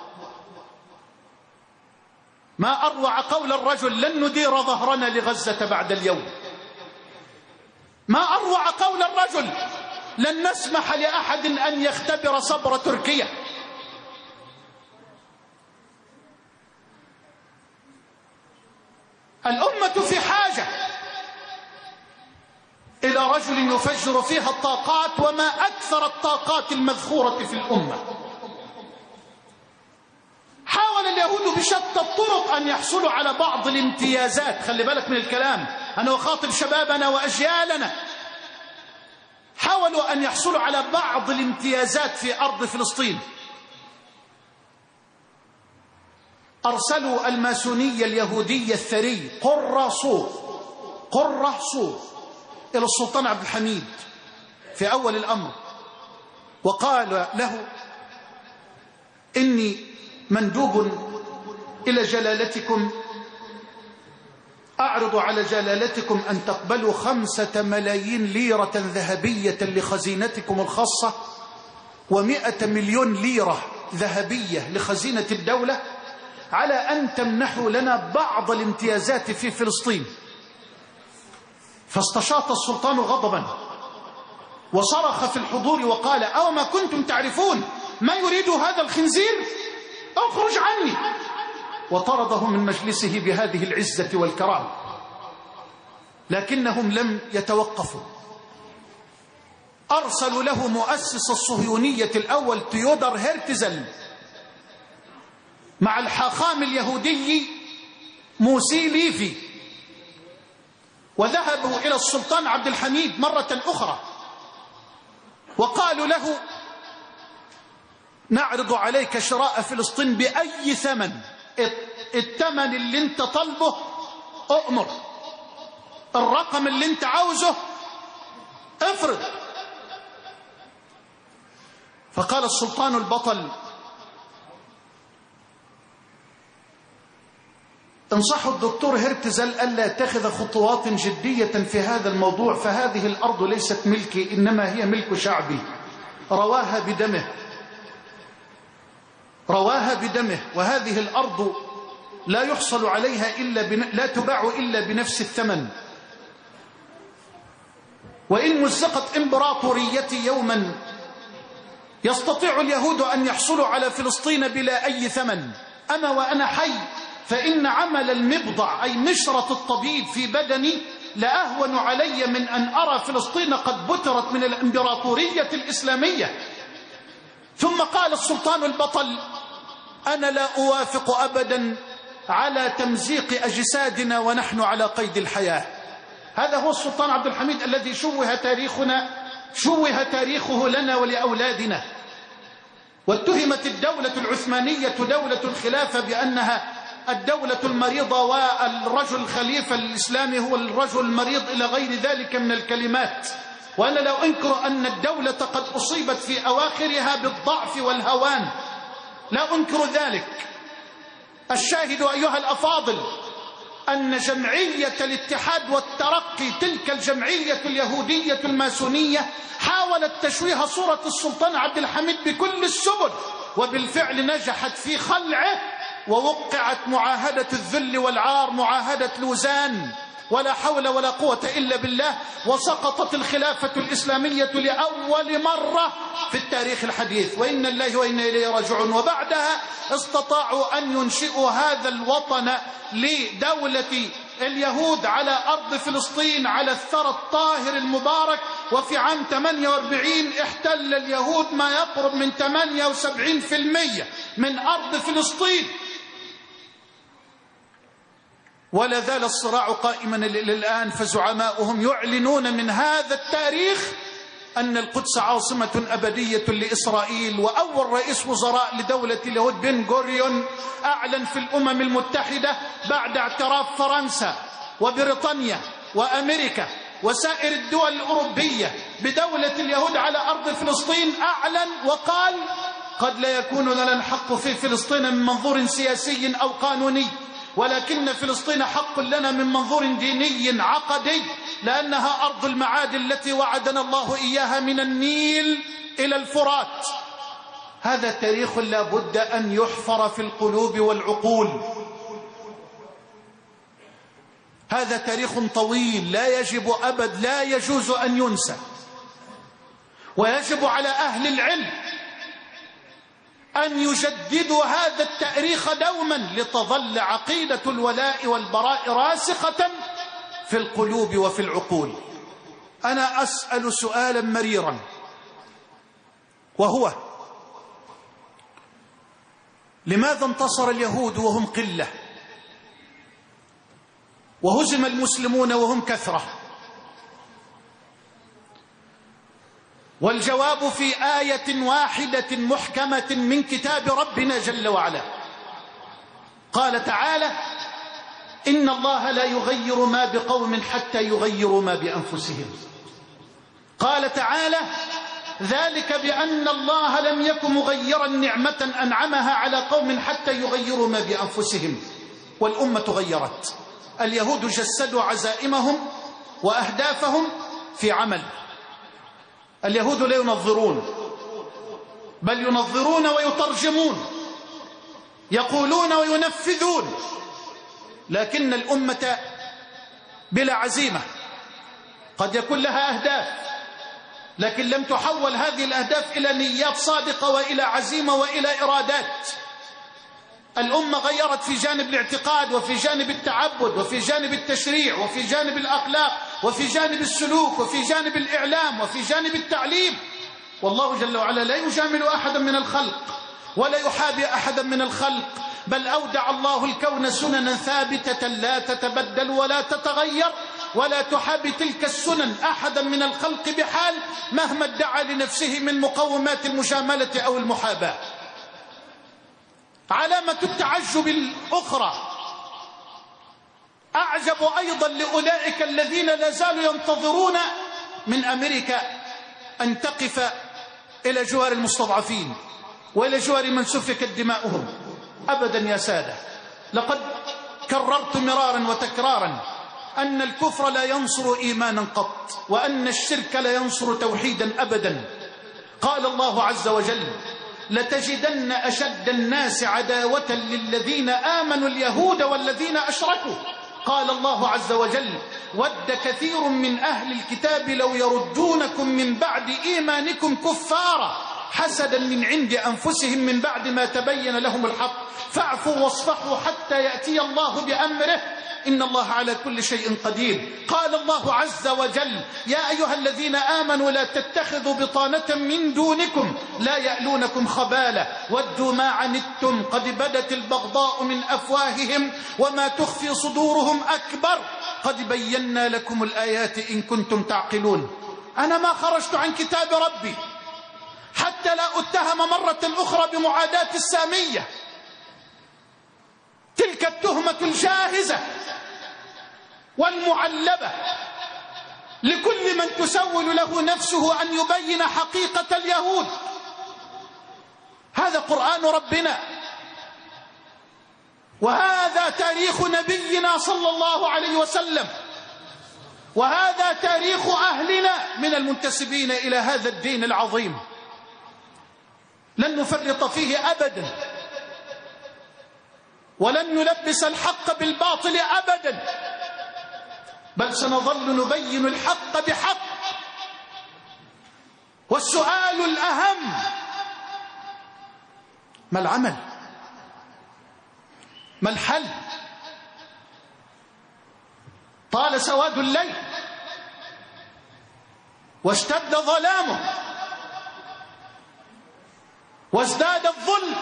ما أروع قول الرجل: لن ندير ظهرنا لغزة بعد اليوم. ما أروع قول الرجل: لن نسمح لأحد أن يختبر صبر تركيا. الأمة في حاجة إلى رجل يفجر فيها الطاقات، وما أكثر الطاقات المذخورة في الأمة. حاول اليهود بشتى الطرق أن يحصلوا على بعض الامتيازات. خلي بالك من الكلام، أنا أخاطب شبابنا وأجيالنا. حاولوا أن يحصلوا على بعض الامتيازات في أرض فلسطين. أرسلوا الماسونية اليهودية الثري قراصو قراصو إلى السلطان عبد الحميد في أول الأمر، وقال له: إني مندوب إلى جلالتكم، أعرض على جلالتكم أن تقبلوا خمسة ملايين ليرة ذهبية لخزينتكم الخاصة، ومئة مليون ليرة ذهبية لخزينة الدولة، على أن تمنحوا لنا بعض الامتيازات في فلسطين. فاستشاط السلطان غضبا وصرخ في الحضور وقال: أو ما كنتم تعرفون ما يريد هذا الخنزير؟ اخرج عني. وطرده من مجلسه بهذه العزة والكرامة. لكنهم لم يتوقفوا، أرسلوا له مؤسس الصهيونية الأول تيودر هرتزل مع الحاخام اليهودي موسي ليفي، وذهبوا إلى السلطان عبد الحميد مرة أخرى وقالوا له: نعرض عليك شراء فلسطين بأي ثمن، الثمن اللي انت طلبه أؤمر، الرقم اللي انت عاوزه افرض. فقال السلطان البطل: انصحوا الدكتور هرتزل ألا يتخذ خطوات جدية في هذا الموضوع، فهذه الأرض ليست ملكي، إنما هي ملك شعبي، رواها بدمه رواها بدمه وهذه الأرض لا يحصل عليها إلا بن... لا تباع إلا بنفس الثمن. وإن مزقت إمبراطوريتي يوما يستطيع اليهود أن يحصلوا على فلسطين بلا أي ثمن، أما وأنا حي فإن عمل المبضع أي مشرة الطبيب في بدني لأهون علي من أن أرى فلسطين قد بترت من الإمبراطورية الإسلامية. ثم قال السلطان البطل: أنا لا أوافق أبدا على تمزيق أجسادنا ونحن على قيد الحياة. هذا هو السلطان عبد الحميد الذي شوه تاريخنا شوه تاريخه لنا ولأولادنا، واتهمت الدولة العثمانية دولة الخلافة بأنها الدولة المريضة، والرجل الخليفة الإسلامي هو الرجل المريض إلى غير ذلك من الكلمات. وأنا لا أنكر أن الدولة قد أصيبت في أواخرها بالضعف والهوان، لا أنكر ذلك. الشاهد أيها الأفاضل أن جمعية الاتحاد والترقي، تلك الجمعية اليهودية الماسونية، حاولت تشويه صورة السلطان عبد الحميد بكل السبل، وبالفعل نجحت في خلعه، ووقعت معاهدة الذل والعار، معاهدة لوزان، ولا حول ولا قوة إلا بالله، وسقطت الخلافة الإسلامية لأول مرة في التاريخ الحديث، وإنا الله وإنا إليه راجعون. وبعدها استطاعوا أن ينشئوا هذا الوطن لدولة اليهود على أرض فلسطين على الثرى الطاهر المبارك. وفي عام ثمانية وأربعين احتل اليهود ما يقرب من ثمانية وسبعين بالمئة من أرض فلسطين، ولا زال الصراع قائما للآن. فزعماؤهم يعلنون من هذا التاريخ أن القدس عاصمة أبدية لإسرائيل. وأول رئيس وزراء لدولة اليهود بن غوريون أعلن في الأمم المتحدة بعد اعتراف فرنسا وبريطانيا وأمريكا وسائر الدول الأوروبية بدولة اليهود على أرض فلسطين، أعلن وقال: قد لا يكون لنا الحق في فلسطين من منظور سياسي أو قانوني، ولكن فلسطين حق لنا من منظور ديني عقدي، لأنها أرض المعاد التي وعدنا الله إياها من النيل إلى الفرات. هذا تاريخ لا بد أن يحفر في القلوب والعقول. هذا تاريخ طويل لا يجب أبد لا يجوز أن ينسى، ويجب على أهل العلم أن يجددوا هذا التاريخ دوما لتظل عقيدة الولاء والبراء راسخة في القلوب وفي العقول. أنا أسأل سؤالا مريرا، وهو: لماذا انتصر اليهود وهم قلة، وهزم المسلمون وهم كثرة؟ والجواب في آية واحدة محكمة من كتاب ربنا جل وعلا. قال تعالى: إن الله لا يغير ما بقوم حتى يغيروا ما بأنفسهم. قال تعالى: ذلك بأن الله لم يكن مغيرا نعمة أنعمها على قوم حتى يغيروا ما بأنفسهم. والأمة غيرت. اليهود جسدوا عزائمهم وأهدافهم في عمل. اليهود لا ينظرون، بل ينظرون ويترجمون، يقولون وينفذون. لكن الأمة بلا عزيمة قد يكون لها أهداف، لكن لم تحول هذه الأهداف إلى نيات صادقة وإلى عزيمة وإلى إرادات. الأمة غيرت في جانب الاعتقاد، وفي جانب التعبد، وفي جانب التشريع، وفي جانب الأخلاق، وفي جانب السلوك، وفي جانب الإعلام، وفي جانب التعليم. والله جل وعلا لا يجامل أحدا من الخلق ولا يحابي أحدا من الخلق، بل أودع الله الكون سننا ثابتة لا تتبدل ولا تتغير، ولا تحابي تلك السنن أحدا من الخلق بحال مهما ادعى لنفسه من مقومات المجاملة أو المحاباة. علامة التعجب الأخرى: أعجب أيضا لأولئك الذين لا زالوا ينتظرون من أمريكا أن تقف إلى جوار المستضعفين وإلى جوار من سفكت دماؤهم. أبدا يا سادة، لقد كررت مرارا وتكرارا أن الكفر لا ينصر إيمانا قط، وأن الشرك لا ينصر توحيدا أبدا. قال الله عز وجل: لتجدن أشد الناس عداوة للذين آمنوا اليهود والذين أشركوا. قال الله عز وجل: ود كثير من أهل الكتاب لو يردونكم من بعد إيمانكم كفارا حسدا من عند أنفسهم من بعد ما تبين لهم الحق فاعفوا واصفحوا حتى يأتي الله بأمره إن الله على كل شيء قدير. قال الله عز وجل: يا أيها الذين آمنوا لا تتخذوا بطانة من دونكم لا يألونكم خبالا ودوا ما عنتم قد بدت البغضاء من أفواههم وما تخفي صدورهم أكبر قد بينا لكم الآيات إن كنتم تعقلون. أنا ما خرجت عن كتاب ربي حتى لا أتهم مرة أخرى بمعاداة السامية، تلك التهمة الجاهزة والمعلبة لكل من تسول له نفسه أن يبين حقيقة اليهود. هذا قرآن ربنا، وهذا تاريخ نبينا صلى الله عليه وسلم، وهذا تاريخ أهلنا من المنتسبين إلى هذا الدين العظيم. لن نفرط فيه أبدا، ولن نلبس الحق بالباطل أبدا. بل سنظل نبين الحق بحق. والسؤال الأهم: ما العمل؟ ما الحل؟ طال سواد الليل واشتد ظلامه وازداد الظلم،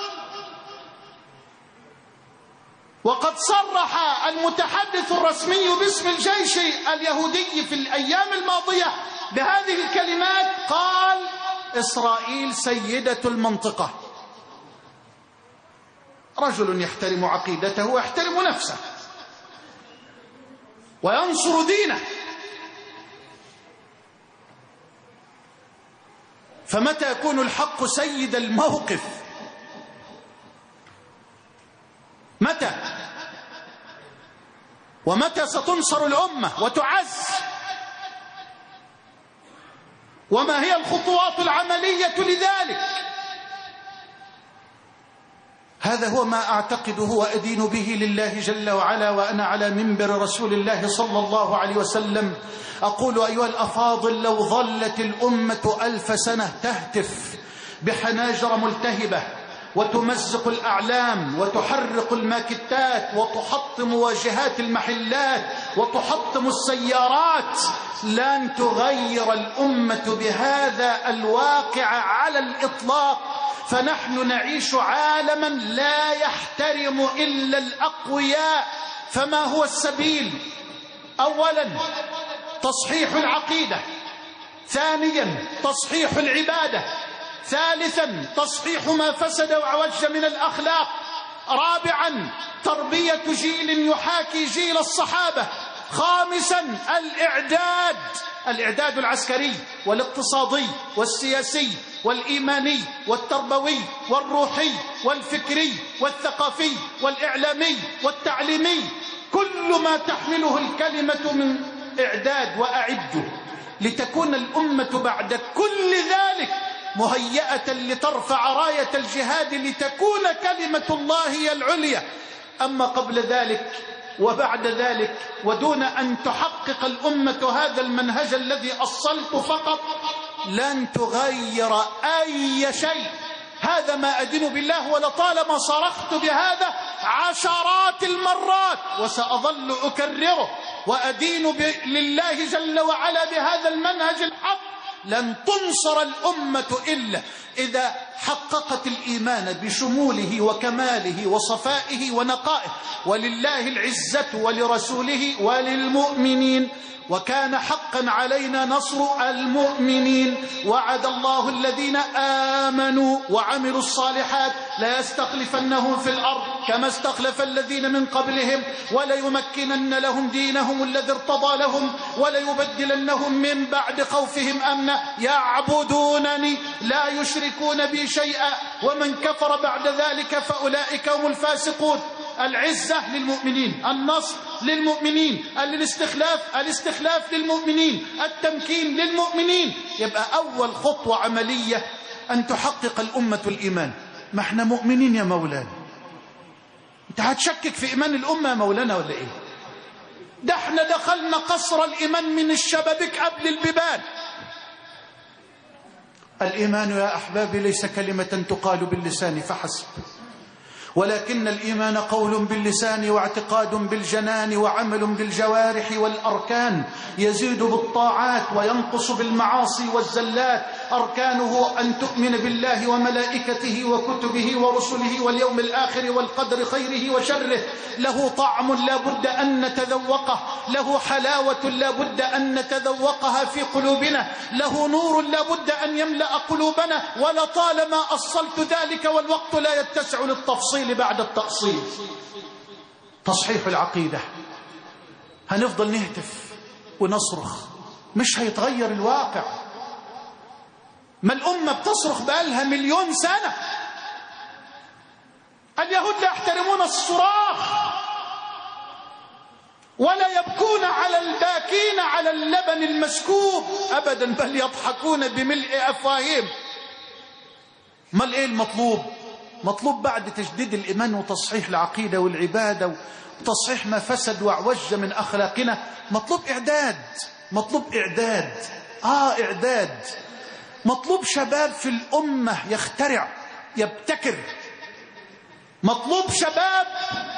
وقد صرح المتحدث الرسمي باسم الجيش اليهودي في الأيام الماضية بهذه الكلمات، قال: إسرائيل سيدة المنطقة. رجل يحترم عقيدته ويحترم نفسه وينصر دينه، فمتى يكون الحق سيد الموقف؟ متى؟ ومتى ستنصر الأمة وتعز؟ وما هي الخطوات العملية لذلك؟ هذا هو ما أعتقده وأدين به لله جل وعلا، وأنا على منبر رسول الله صلى الله عليه وسلم أقول: أيها الأفاضل، لو ظلت الأمة ألف سنة تهتف بحناجر ملتهبة وتمزق الأعلام وتحرق الماكتات وتحطم واجهات المحلات وتحطم السيارات، لن تغير الأمة بهذا الواقع على الإطلاق. فنحن نعيش عالما لا يحترم إلا الأقوياء. فما هو السبيل؟ أولا تصحيح العقيدة، ثانيا تصحيح العبادة، ثالثا تصحيح ما فسد وعوج من الأخلاق، رابعا تربية جيل يحاكي جيل الصحابة، خامسا الإعداد الإعداد العسكري والاقتصادي والسياسي والإيماني والتربوي والروحي والفكري والثقافي والإعلامي والتعليمي، كل ما تحمله الكلمة من إعداد وأعده، لتكون الأمة بعد كل ذلك مهيئة لترفع راية الجهاد لتكون كلمة الله هي العليا. أما قبل ذلك وبعد ذلك ودون أن تحقق الأمة هذا المنهج الذي أصلت فقط، لن تغير أي شيء. هذا ما أدين بالله، ولطالما صرخت بهذا عشرات المرات وسأظل أكرره وأدين لله جل وعلا بهذا المنهج الحق. لن تنصر الأمة إلا إذا حققت الإيمان بشموله وكماله وصفائه ونقائه. ولله العزة ولرسوله وللمؤمنين، وكان حقا علينا نصر المؤمنين. وعد الله الذين آمنوا وعملوا الصالحات لا يستخلفنهم في الأرض كما استخلف الذين من قبلهم وليمكنن لهم دينهم الذي ارتضى لهم وليبدلنهم من بعد خوفهم أمنا يعبدونني لا يشركون بي شيئا ومن كفر بعد ذلك فأولئك هم الفاسقون. العزة للمؤمنين، النصر للمؤمنين، الاستخلاف الاستخلاف للمؤمنين، التمكين للمؤمنين. يبقى أول خطوة عملية أن تحقق الأمة الإيمان. ما احنا مؤمنين يا مولانا، انت هتشكك في إيمان الأمة يا مولانا ولا إيه؟ ده احنا دخلنا قصر الإيمان من الشبابيك قبل البيبان. الإيمان يا أحبابي ليس كلمة تقال باللسان فحسب، ولكن الإيمان قول باللسان واعتقاد بالجنان وعمل بالجوارح والأركان، يزيد بالطاعات وينقص بالمعاصي والزلات. أركانه أن تؤمن بالله وملائكته وكتبه ورسله واليوم الآخر والقدر خيره وشره. له طعم لا بد أن نتذوقه، له حلاوة لا بد أن نتذوقها في قلوبنا، له نور لا بد أن يملأ قلوبنا. ولطالما أصلت ذلك والوقت لا يتسع للتفصيل بعد التأصيل. تصحيح العقيدة، هنفضل نهتف ونصرخ، مش هيتغير الواقع. ما الأمة بتصرخ بقالها مليون سنة. اليهود لا يحترمون الصراخ ولا يبكون على الباكين على اللبن المسكوب أبدا، بل يضحكون بملء أفواههم. ما ايه المطلوب؟ مطلوب بعد تجديد الإيمان وتصحيح العقيدة والعبادة وتصحيح ما فسد واعوج من أخلاقنا، مطلوب إعداد، مطلوب إعداد آه إعداد مطلوب شباب في الأمة يخترع يبتكر، مطلوب شباب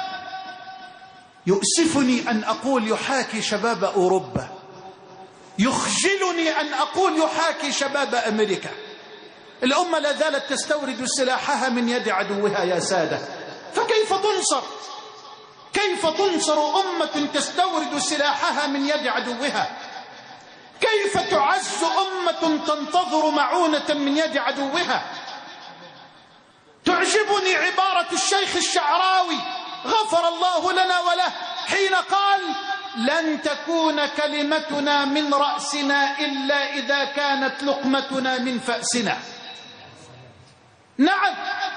يؤسفني أن أقول يحاكي شباب أوروبا، يخجلني أن أقول يحاكي شباب أمريكا. الأمة لا زالت تستورد سلاحها من يد عدوها يا سادة، فكيف تنصر؟ كيف تنصر أمة تستورد سلاحها من يد عدوها؟ كيف تعز أمة تنتظر معونة من يد عدوها؟ تعجبني عبارة الشيخ الشعراوي غفر الله لنا وله حين قال: لن تكون كلمتنا من رأسنا إلا إذا كانت لقمتنا من فأسنا. نعم،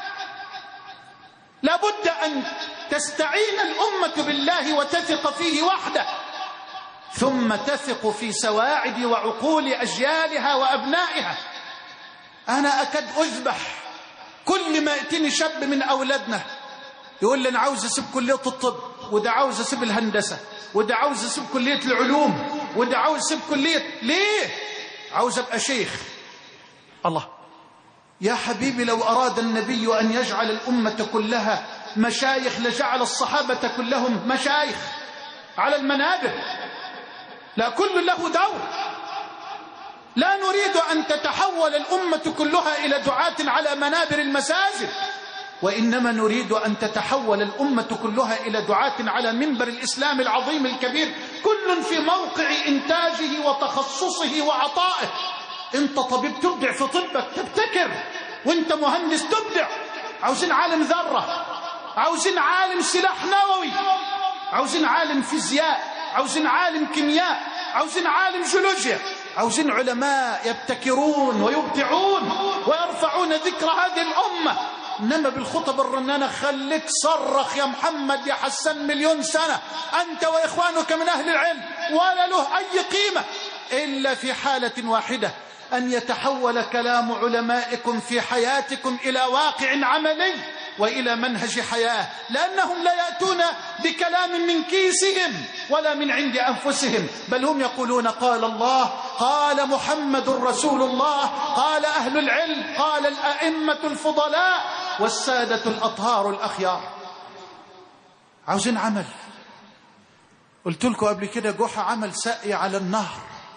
لابد أن تستعين الأمة بالله وتثق فيه وحده، ثم تثق في سواعد وعقول أجيالها وأبنائها. أنا أكاد أذبح كل ما يأتيني شاب من أولادنا يقول لي: أنا عاوز أسيب كلية الطب، وده عاوز أسيب الهندسة، وده عاوز أسيب كلية العلوم، وده عاوز أسيب كلية. ليه؟ عاوز أبقى شيخ. الله يا حبيبي، لو أراد النبي أن يجعل الأمة كلها مشايخ لجعل الصحابة كلهم مشايخ على المنابر. لا، كل له دور. لا نريد أن تتحول الأمة كلها إلى دعاة على منابر المساجد، وإنما نريد أن تتحول الأمة كلها إلى دعاة على منبر الإسلام العظيم الكبير، كل في موقع إنتاجه وتخصصه وعطائه. أنت طبيب تبدع في طبك، تبتكر، وأنت مهندس تبدع. عاوزين عالم ذرة، عاوزين عالم سلاح نووي، عاوزين عالم فيزياء، عاوزين عالم كيمياء، عاوزين عالم جيولوجيا، عاوزين علماء يبتكرون ويبدعون ويرفعون ذكر هذه الأمة. إنما بالخطب الرنانة خليك صرخ يا محمد يا حسن مليون سنة أنت وإخوانك من أهل العلم، ولا له أي قيمة إلا في حالة واحدة: أن يتحول كلام علمائكم في حياتكم إلى واقع عملي وإلى منهج حياة، لأنهم لا يأتون بكلام من كيسهم ولا من عند أنفسهم، بل هم يقولون: قال الله، قال محمد رسول الله، قال أهل العلم، قال الأئمة الفضلاء والسادة الأطهار الأخيار. عاوزين عمل. قلت لكم قبل كده جحا عمل سقي على النهر.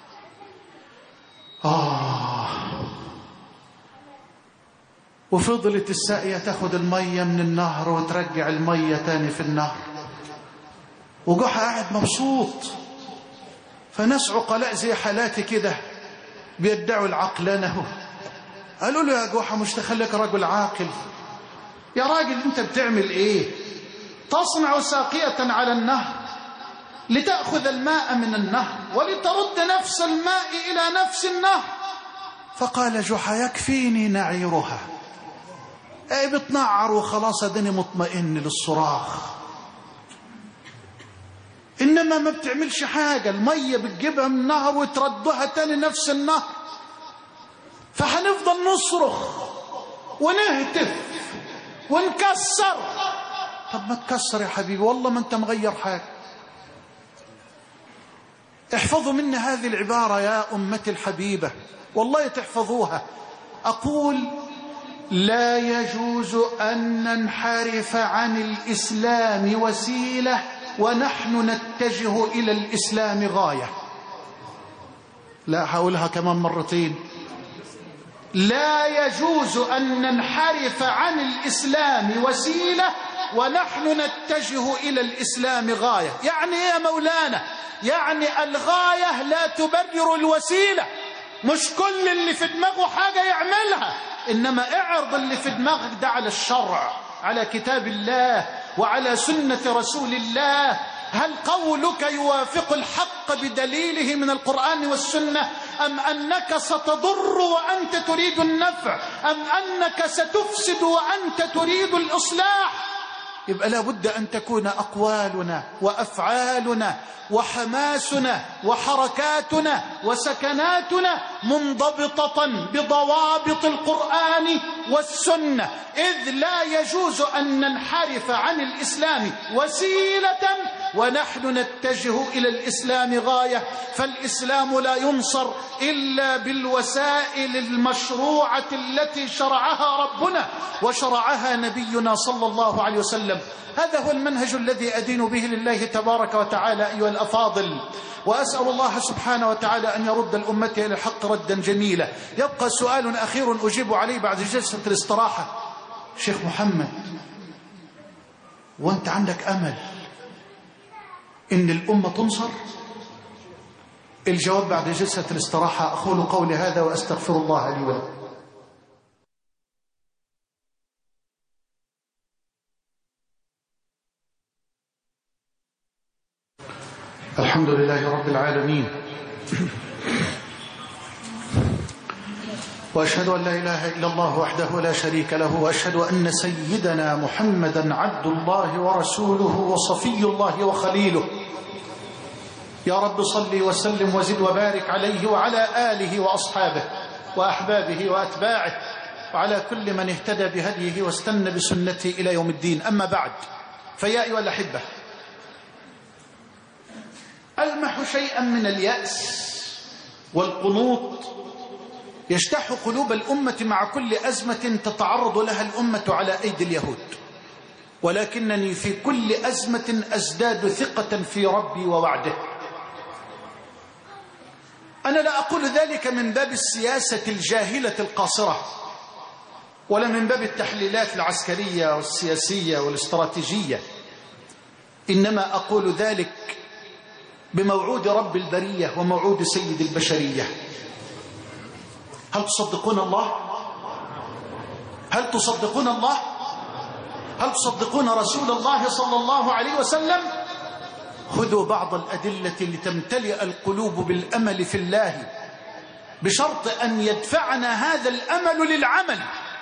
آه وفضلت الساقية تاخد المية من النهر وترجع المية تاني في النهر، وجحا قاعد مبسوط. فناس عقلاء زي حالاتي كده بيدعوا العقلانة، قالوا له: يا جحا مش تخليك رجل عاقل؟ يا راجل انت بتعمل ايه؟ تصنع ساقية على النهر لتأخذ الماء من النهر ولترد نفس الماء إلى نفس النهر. فقال جحا: يكفيني نعيرها، اي بتنعر وخلاص ادني مطمئن للصراخ، انما ما بتعملش حاجة. المية بتجيبها من النهر وتردها تاني نفس النهر، فهنفضل نصرخ ونهتف ونكسر. طب ما تكسر يا حبيبي، والله ما انت مغير حاجة. احفظوا مني هذه العبارة يا أمتي الحبيبة، والله تحفظوها. أقول: لا يجوز أن ننحرف عن الإسلام وسيلة ونحن نتجه إلى الإسلام غاية. لا، هقولها كمان مرتين: لا يجوز أن ننحرف عن الإسلام وسيلة ونحن نتجه إلى الإسلام غاية. يعني إيه يا مولانا؟ يعني الغاية لا تبرر الوسيلة. مش كل اللي في دماغه حاجة يعملها، إنما اعرض اللي في دماغك ده على الشرع، على كتاب الله وعلى سنة رسول الله. هل قولك يوافق الحق بدليله من القرآن والسنة، أم أنك ستضر وأنت تريد النفع، أم أنك ستفسد وأنت تريد الإصلاح؟ يبقى لا بد أن تكون أقوالنا وأفعالنا وحماسنا وحركاتنا وسكناتنا منضبطة بضوابط القرآن والسنة، إذ لا يجوز أن ننحرف عن الإسلام وسيلة ونحن نتجه إلى الإسلام غاية. فالإسلام لا ينصر إلا بالوسائل المشروعة التي شرعها ربنا وشرعها نبينا صلى الله عليه وسلم. هذا هو المنهج الذي أدين به لله تبارك وتعالى أيها الأفاضل، وأسأل الله سبحانه وتعالى أن يرد الأمة إلى الحق ردا جميلا. يبقى سؤال أخير أجيب عليه بعد جلسة الاستراحة. شيخ محمد، وأنت عندك أمل إن الأمة تنصر؟ الجواب بعد جلسة الاستراحة. أقول قولي هذا وأستغفر الله لي ولكم. الحمد لله رب العالمين، وأشهد أن لا إله إلا الله وحده لا شريك له، وأشهد أن سيدنا محمدا عبد الله ورسوله وصفي الله وخليله. يا رب صل وسلم وزد وبارك عليه وعلى آله وأصحابه وأحبابه وأتباعه وعلى كل من اهتدى بهديه واستنى بسنته إلى يوم الدين. أما بعد، فيا أيها الأحبة، ألمح شيئا من اليأس والقنوط يجتاح قلوب الأمة مع كل أزمة تتعرض لها الأمة على أيدي اليهود، ولكنني في كل أزمة أزداد ثقة في ربي ووعده. أنا لا أقول ذلك من باب السياسة الجاهلة القاصرة، ولا من باب التحليلات العسكرية والسياسية والاستراتيجية، إنما أقول ذلك بموعود رب البرية وموعود سيد البشرية. هل تصدقون الله؟ هل تصدقون الله؟ هل تصدقون رسول الله صلى الله عليه وسلم؟ خذوا بعض الأدلة لتمتلئ القلوب بالأمل في الله، بشرط أن يدفعنا هذا الأمل للعمل،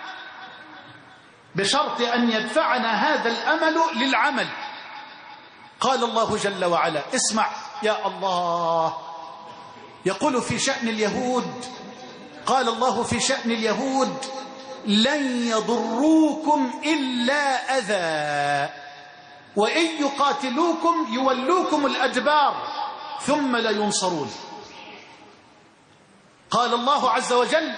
بشرط أن يدفعنا هذا الأمل للعمل. قال الله جل وعلا، اسمع يا الله، يقول في شأن اليهود، قال الله في شأن اليهود: لن يضروكم إلا أذى وإن يقاتلوكم يولوكم الأدبار ثم لا ينصرون. قال الله عز وجل: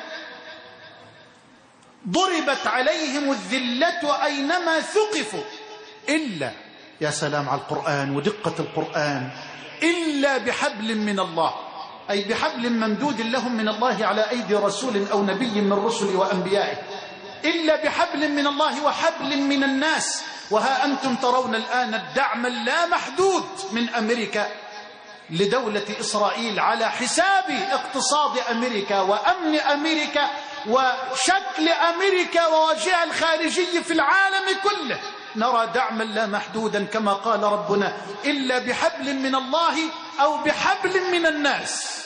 ضربت عليهم الذلة أينما ثقفوا إلا، يا سلام على القرآن ودقة القرآن، إلا بحبل من الله، أي بحبل ممدود لهم من الله على أيدي رسول أو نبي من رسل وأنبيائه، إلا بحبل من الله وحبل من الناس. وها أنتم ترون الآن الدعم اللامحدود من أمريكا لدولة إسرائيل على حساب اقتصاد أمريكا وأمن أمريكا وشكل أمريكا ووجهها الخارجي في العالم كله. نرى دعما لا محدودا كما قال ربنا: إلا بحبل من الله أو بحبل من الناس.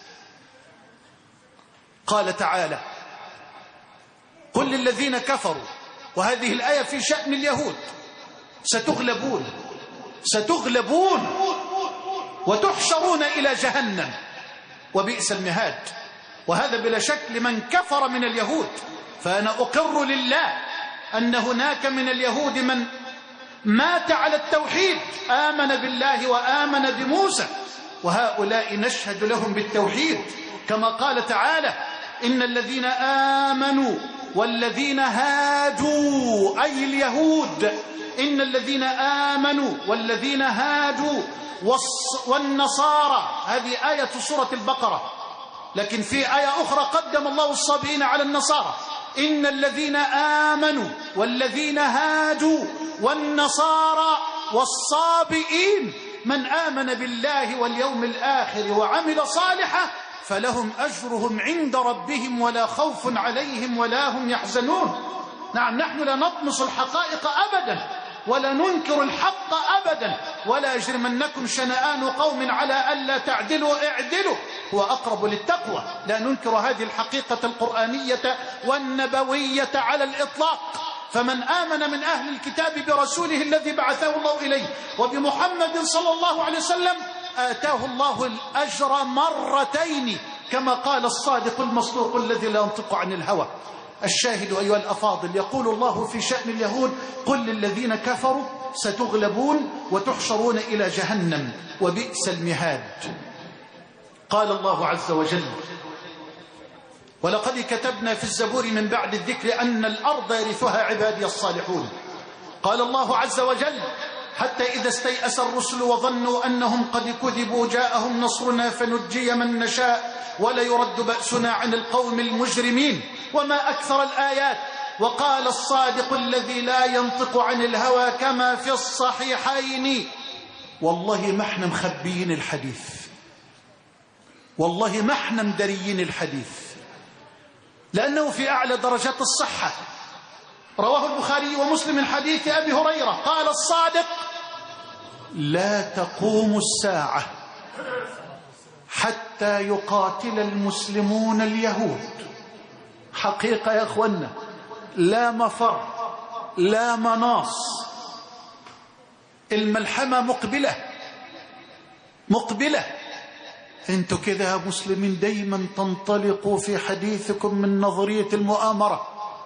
قال تعالى: قل للذين كفروا، وهذه الآية في شأن اليهود: ستغلبون ستغلبون وتحشرون إلى جهنم وبئس المهاد. وهذا بلا شك لمن كفر من اليهود. فأنا أقر لله أن هناك من اليهود من مات على التوحيد، آمن بالله وآمن بموسى، وهؤلاء نشهد لهم بالتوحيد كما قال تعالى: إن الذين آمنوا والذين هادوا، أي اليهود، إن الذين آمنوا والذين هادوا والنصارى. هذه آية سورة البقرة، لكن في آية أخرى قدم الله الصابئين على النصارى: إن الذين آمنوا والذين هادوا والنصارى والصابئين من آمن بالله واليوم الآخر وعمل صالحا فلهم أجرهم عند ربهم ولا خوف عليهم ولا هم يحزنون. نعم، نحن لا نطمس الحقائق أبدا ولا ننكر الحق أبدا، ولا يجرمنكم شنآن قوم على ألا تعدلوا اعدلوا هو أقرب للتقوى. لا ننكر هذه الحقيقة القرآنية والنبوية على الإطلاق، فمن آمن من أهل الكتاب برسوله الذي بعثه الله إليه وبمحمد صلى الله عليه وسلم آتاه الله الأجر مرتين كما قال الصادق المصدوق الذي لا ينطق عن الهوى. الشاهد أيها الأفاضل، يقول الله في شأن اليهود: قل للذين كفروا ستغلبون وتحشرون إلى جهنم وبئس المهاد. قال الله عز وجل: ولقد كتبنا في الزبور من بعد الذكر أن الأرض يرثها عبادي الصالحون. قال الله عز وجل: حتى إذا استيأس الرسل وظنوا أنهم قد كذبوا جاءهم نصرنا فنجي من نشاء ولا يرد بأسنا عن القوم المجرمين. وما أكثر الآيات. وقال الصادق الذي لا ينطق عن الهوى كما في الصحيحين: والله ما احنا مخبيين الحديث، والله ما احنا مدريين الحديث، لأنه في أعلى درجات الصحة. رواه البخاري ومسلم من حديث أبي هريرة قال الصادق: لا تقوم الساعة حتى يقاتل المسلمون اليهود. حقيقة يا أخوانا، لا مفر لا مناص، الملحمة مقبلة مقبلة. انتوا كده يا مسلمين دايما تنطلقوا في حديثكم من نظرية المؤامرة.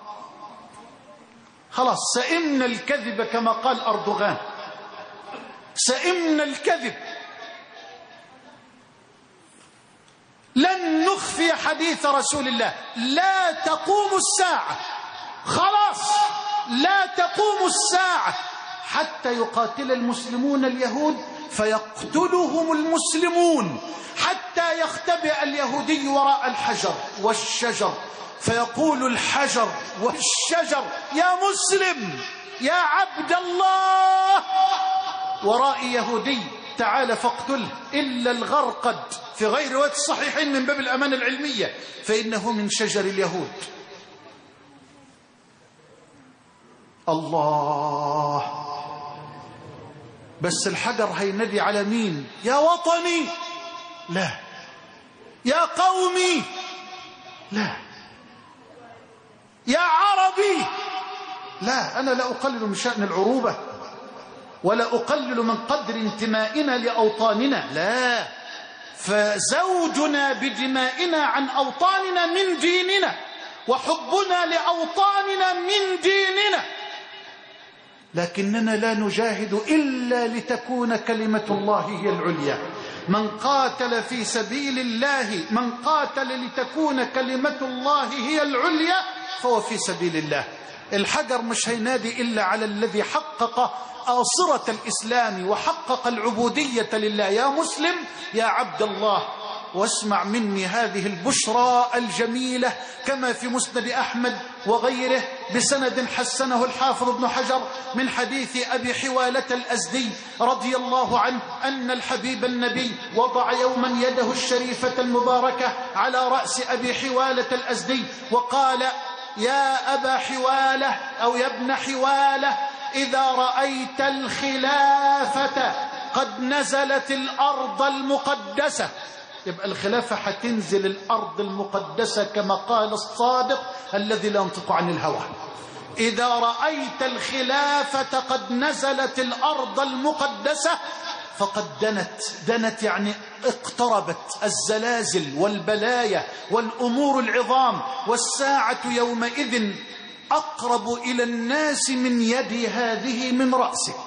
خلاص سئمنا الكذب كما قال أردوغان، سئمنا الكذب. لن نخفي حديث رسول الله. لا تقوم الساعة، خلاص لا تقوم الساعة حتى يقاتل المسلمون اليهود فيقتلهم المسلمون، حتى يختبئ اليهودي وراء الحجر والشجر فيقول الحجر والشجر: يا مسلم يا عبد الله، وراء يهودي تعال فاقتله، إلا الغرقد في غير رواية الصحيحين من باب الأمانة العلمية فإنه من شجر اليهود. الله، بس الحجر هينادي على مين؟ يا وطني؟ لا. يا قومي؟ لا. يا عربي؟ لا. أنا لا أقلل من شأن العروبة ولا أقلل من قدر انتمائنا لأوطاننا، لا، فزوجنا بدمائنا عن أوطاننا من ديننا، وحبنا لأوطاننا من ديننا، لكننا لا نجاهد إلا لتكون كلمة الله هي العليا. من قاتل في سبيل الله، من قاتل لتكون كلمة الله هي العليا فهو في سبيل الله. الحجر مش هينادي إلا على الذي حقق آصرة الإسلام وحقق العبودية لله. يا مسلم يا عبد الله. واسمع مني هذه البشرى الجميلة كما في مسند أحمد وغيره بسند حسنه الحافظ ابن حجر من حديث أبي حوالة الأزدي رضي الله عنه أن الحبيب النبي وضع يوما يده الشريفة المباركة على رأس أبي حوالة الأزدي وقال: يا أبا حوالة أو يا ابن حوالة، إذا رأيت الخلافة قد نزلت الأرض المقدسة. يبقى الخلافة هتنزل الأرض المقدسة كما قال الصادق الذي لا ينطق عن الهوى. إذا رأيت الخلافة قد نزلت الأرض المقدسة فقد دنت. دنت يعني اقتربت الزلازل والبلايا والأمور العظام، والساعة يومئذ أقرب إلى الناس من يد هذه من رأسك.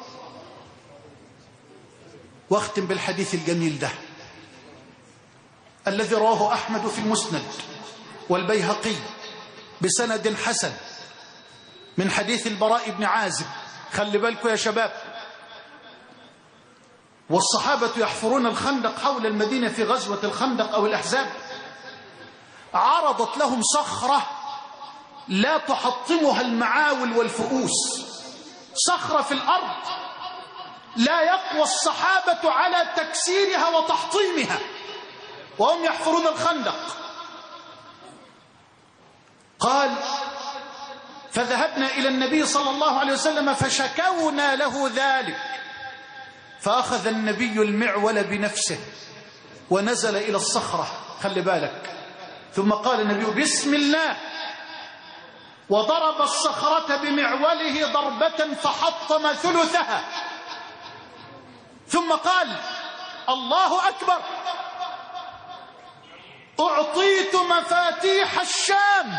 واختم بالحديث الجميل ده الذي رواه أحمد في المسند والبيهقي بسند حسن من حديث البراء بن عازب. خلي بالكم يا شباب، والصحابة يحفرون الخندق حول المدينة في غزوة الخندق أو الأحزاب، عرضت لهم صخرة لا تحطمها المعاول والفؤوس، صخرة في الأرض لا يقوى الصحابة على تكسيرها وتحطيمها وهم يحفرون الخندق. قال: فذهبنا إلى النبي صلى الله عليه وسلم فشكونا له ذلك، فأخذ النبي المعول بنفسه ونزل إلى الصخرة. خلي بالك. ثم قال النبي: بسم الله. وضرب الصخرة بمعوله ضربة فحطم ثلثها، ثم قال: الله أكبر، أعطيت مفاتيح الشام،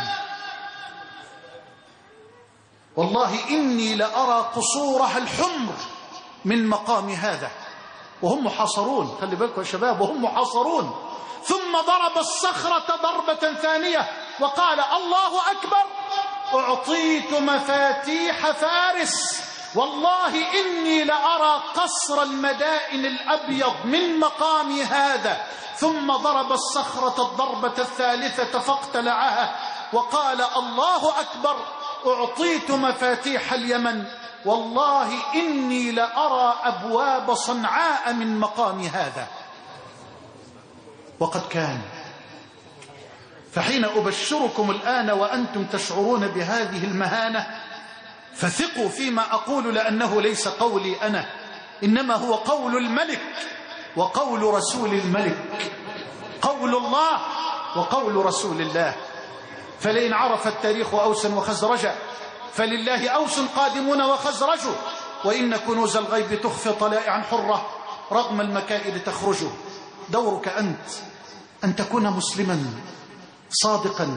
والله إني لأرى قصورها الحمر من مقام هذا. وهم محاصرون، خلي بالكم يا شباب، وهم محاصرون. ثم ضرب الصخرة ضربة ثانية وقال: الله أكبر، أعطيت مفاتيح فارس، والله إني لأرى قصر المدائن الأبيض من مقام هذا. ثم ضرب الصخرة الضربة الثالثة فاقتلعها وقال: الله أكبر، أعطيت مفاتيح اليمن، والله إني لأرى أبواب صنعاء من مقام هذا. وقد كان. فحين أبشركم الآن وأنتم تشعرون بهذه المهانة فثقوا فيما أقول، لأنه ليس قولي أنا، إنما هو قول الملك وقول رسول الملك، قول الله وقول رسول الله. فلئن عرف التاريخ أوسا وخزرجا فلله أوس قادمون وخزرج، وإن كنوز الغيب تخفي طلائعا حرة رغم المكائد تخرج. دورك أنت أن تكون مسلما صادقا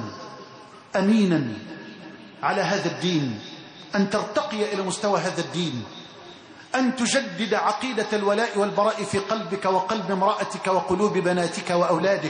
أمينا على هذا الدين، أن ترتقي إلى مستوى هذا الدين، أن تجدد عقيدة الولاء والبراء في قلبك وقلب امرأتك وقلوب بناتك وأولادك،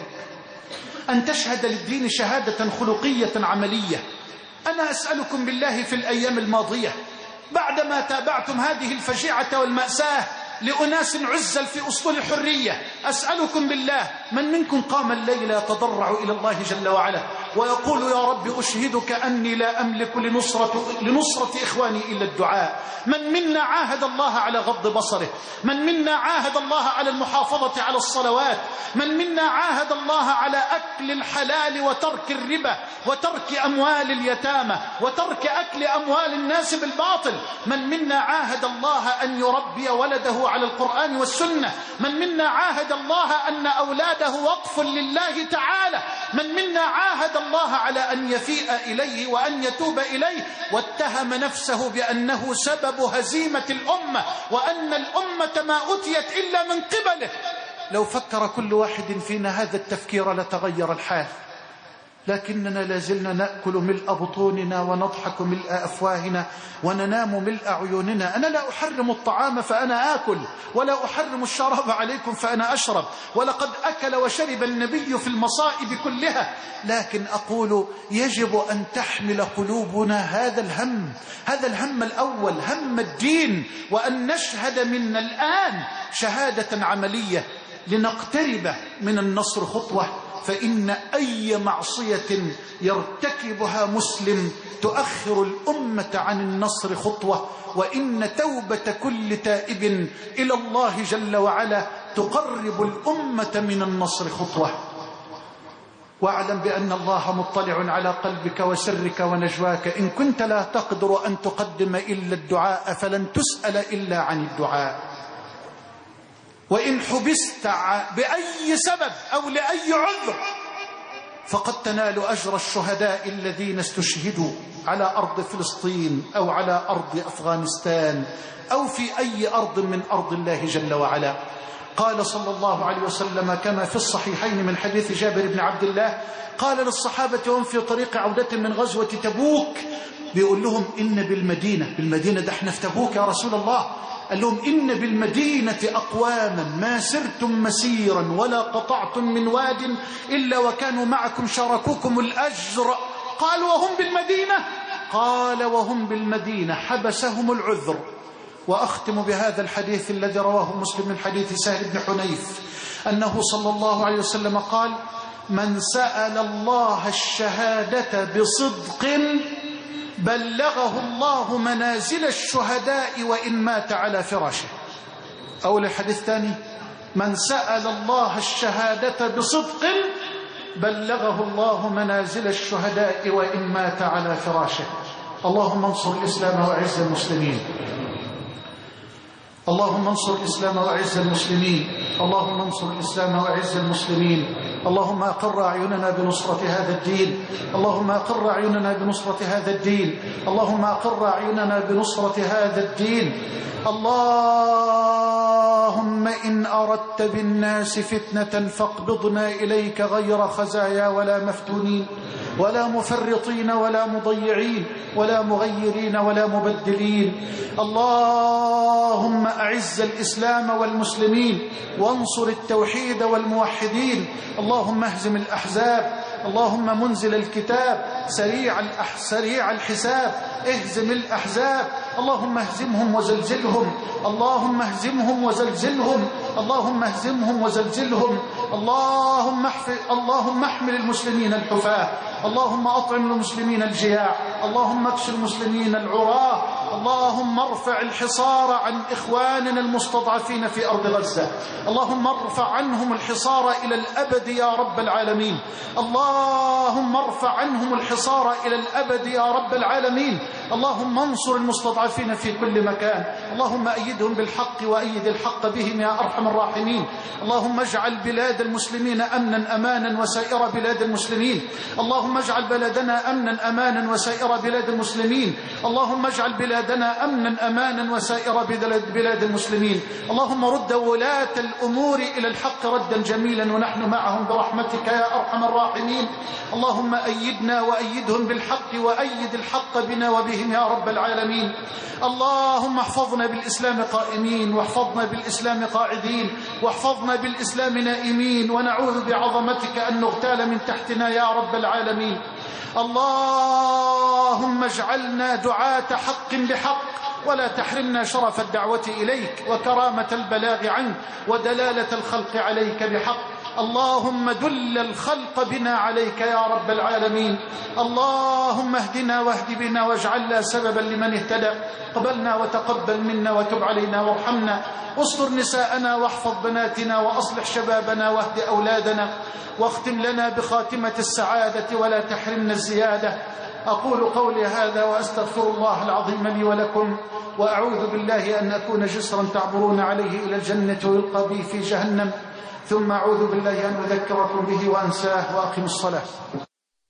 أن تشهد للدين شهادة خلقية عملية. أنا أسألكم بالله في الأيام الماضية بعدما تابعتم هذه الفجيعة والمأساة لأناس عزل في أسطول الحرية، أسألكم بالله من منكم قام الليل يتضرع إلى الله جل وعلا ويقول: يا رب أشهدك أني لا أملك لنصرة, لنصرة إخواني إلا الدعاء؟ من منا عاهد الله على غض بصره؟ من منا عاهد الله على المحافظة على الصلوات؟ من منا عاهد الله على أكل الحلال وترك الربا وترك أموال اليتامى وترك أكل أموال الناس بالباطل؟ من منا عاهد الله أن يربي ولده على القرآن والسنة؟ من منا عاهد الله أن أولاده وقف لله تعالى؟ من منا عاهد الله على أن يفيء إليه وأن يتوب إليه؟ واتهم نفسه بأنه سبب هزيمة الأمة وأن الأمة ما أتيت إلا من قبله. لو فكر كل واحد فينا هذا التفكير لتغير الحال، لكننا لازلنا نأكل ملء بطوننا ونضحك ملء أفواهنا وننام ملء عيوننا. أنا لا أحرم الطعام فأنا آكل، ولا أحرم الشراب عليكم فأنا أشرب، ولقد أكل وشرب النبي في المصائب كلها، لكن أقول يجب أن تحمل قلوبنا هذا الهم، هذا الهم الأول، هم الدين، وأن نشهد من الآن شهادة عملية لنقترب من النصر خطوة. فإن أي معصية يرتكبها مسلم تؤخر الأمة عن النصر خطوة، وإن توبة كل تائب إلى الله جل وعلا تقرب الأمة من النصر خطوة. واعلم بأن الله مطلع على قلبك وسرك ونجواك. إن كنت لا تقدر أن تقدم إلا الدعاء فلن تسأل إلا عن الدعاء. وإن حبست بأي سبب أو لأي عذر فقد تنال أجر الشهداء الذين استشهدوا على أرض فلسطين أو على أرض أفغانستان أو في أي أرض من أرض الله جل وعلا. قال صلى الله عليه وسلم كما في الصحيحين من حديث جابر بن عبد الله، قال للصحابة وهم في طريق عودة من غزوة تبوك، بيقول لهم إن بالمدينة، بالمدينة ده احنا في تبوك يا رسول الله، قال لهم إن بالمدينة أقواما ما سرتم مسيرا ولا قطعتم من واد إلا وكانوا معكم شاركوكم الأجر. قال وهم بالمدينة؟ قال وهم بالمدينة حبسهم العذر. وأختم بهذا الحديث الذي رواه مسلم من حديث سهل بن حنيف أنه صلى الله عليه وسلم قال: من سأل الله الشهادة بصدق بلغه الله منازل الشهداء وإن مات على فراشه. أول الحديث الثاني: من سأل الله الشهادة بصدق بلغه الله منازل الشهداء وإن مات على فراشه. اللهم انصر الإسلام وأعز المسلمين، اللهم انصر الإسلام وأعز المسلمين، اللهم انصر الإسلام وأعز المسلمين، اللهم أقر أعيننا بنصرة هذا الدين اللهم أقر أعيننا بنصرة هذا الدين اللهم أقر أعيننا بنصرة هذا الدين. اللهم إن أردت بالناس فتنة فاقبضنا إليك غير خزايا ولا مفتونين ولا مفرطين ولا مضيعين ولا مغيرين ولا مبدلين. اللهم أعز الإسلام والمسلمين وانصر التوحيد والموحدين. اللهم اهزم الأحزاب اللهم منزل الكتاب سريع, الأح... سريع الحساب اهزم الأحزاب. اللهم اهزمهم وزلزلهم اللهم اهزمهم وزلزلهم اللهم اهزمهم وزلزلهم. اللهم احفظ اللهم احمل المسلمين الحفاة اللهم أطعم المسلمين الجياع اللهم اكش المسلمين العراة. اللهم ارفع الحصار عن إخواننا المستضعفين في أرض غزة. اللهم ارفع عنهم الحصار إلى الأبد يا رب العالمين. اللهم ارفع عنهم الحصار إلى الأبد يا رب العالمين. اللهم انصر المستضعفين في كل مكان. اللهم أيدهم بالحق وأيد الحق بهم يا أرحم الراحمين. اللهم اجعل بلاد المسلمين أمنا أمانا وسائر بلاد المسلمين. اللهم اجعل بلدنا أمنا أمانا وسائر بلاد المسلمين. اللهم اجعل بلادنا أمنا أمانا وسائر بلاد المسلمين. اللهم رد ولاة الأمور إلى الحق ردا جميلا ونحن معهم برحمتك يا أرحم الراحمين. اللهم أيدنا وأيدهم بالحق وأيد الحق بنا وبهم يا رب العالمين. اللهم احفظنا بالإسلام قائمين واحفظنا بالإسلام قاعدين واحفظنا بالإسلام نائمين ونعوذ بعظمتك أن نغتال من تحتنا يا رب العالمين. اللهم اجعلنا دعاة حق بحق ولا تحرمنا شرف الدعوة إليك وكرامة البلاغ عنك ودلالة الخلق عليك بحق. اللهم دل الخلق بنا عليك يا رب العالمين. اللهم اهدنا واهد بنا واجعلنا سببا لمن اهتدى. قبلنا وتقبل منا وتب علينا وارحمنا واستر نساءنا واحفظ بناتنا وأصلح شبابنا واهد أولادنا واختم لنا بخاتمة السعادة ولا تحرمنا الزيادة. أقول قولي هذا وأستغفر الله العظيم لي ولكم وأعوذ بالله أن أكون جسرا تعبرون عليه إلى الجنة ويلقى بي في جهنم ثم أعوذ بالله أن أذكركم به وأنساه وأقم الصلاة.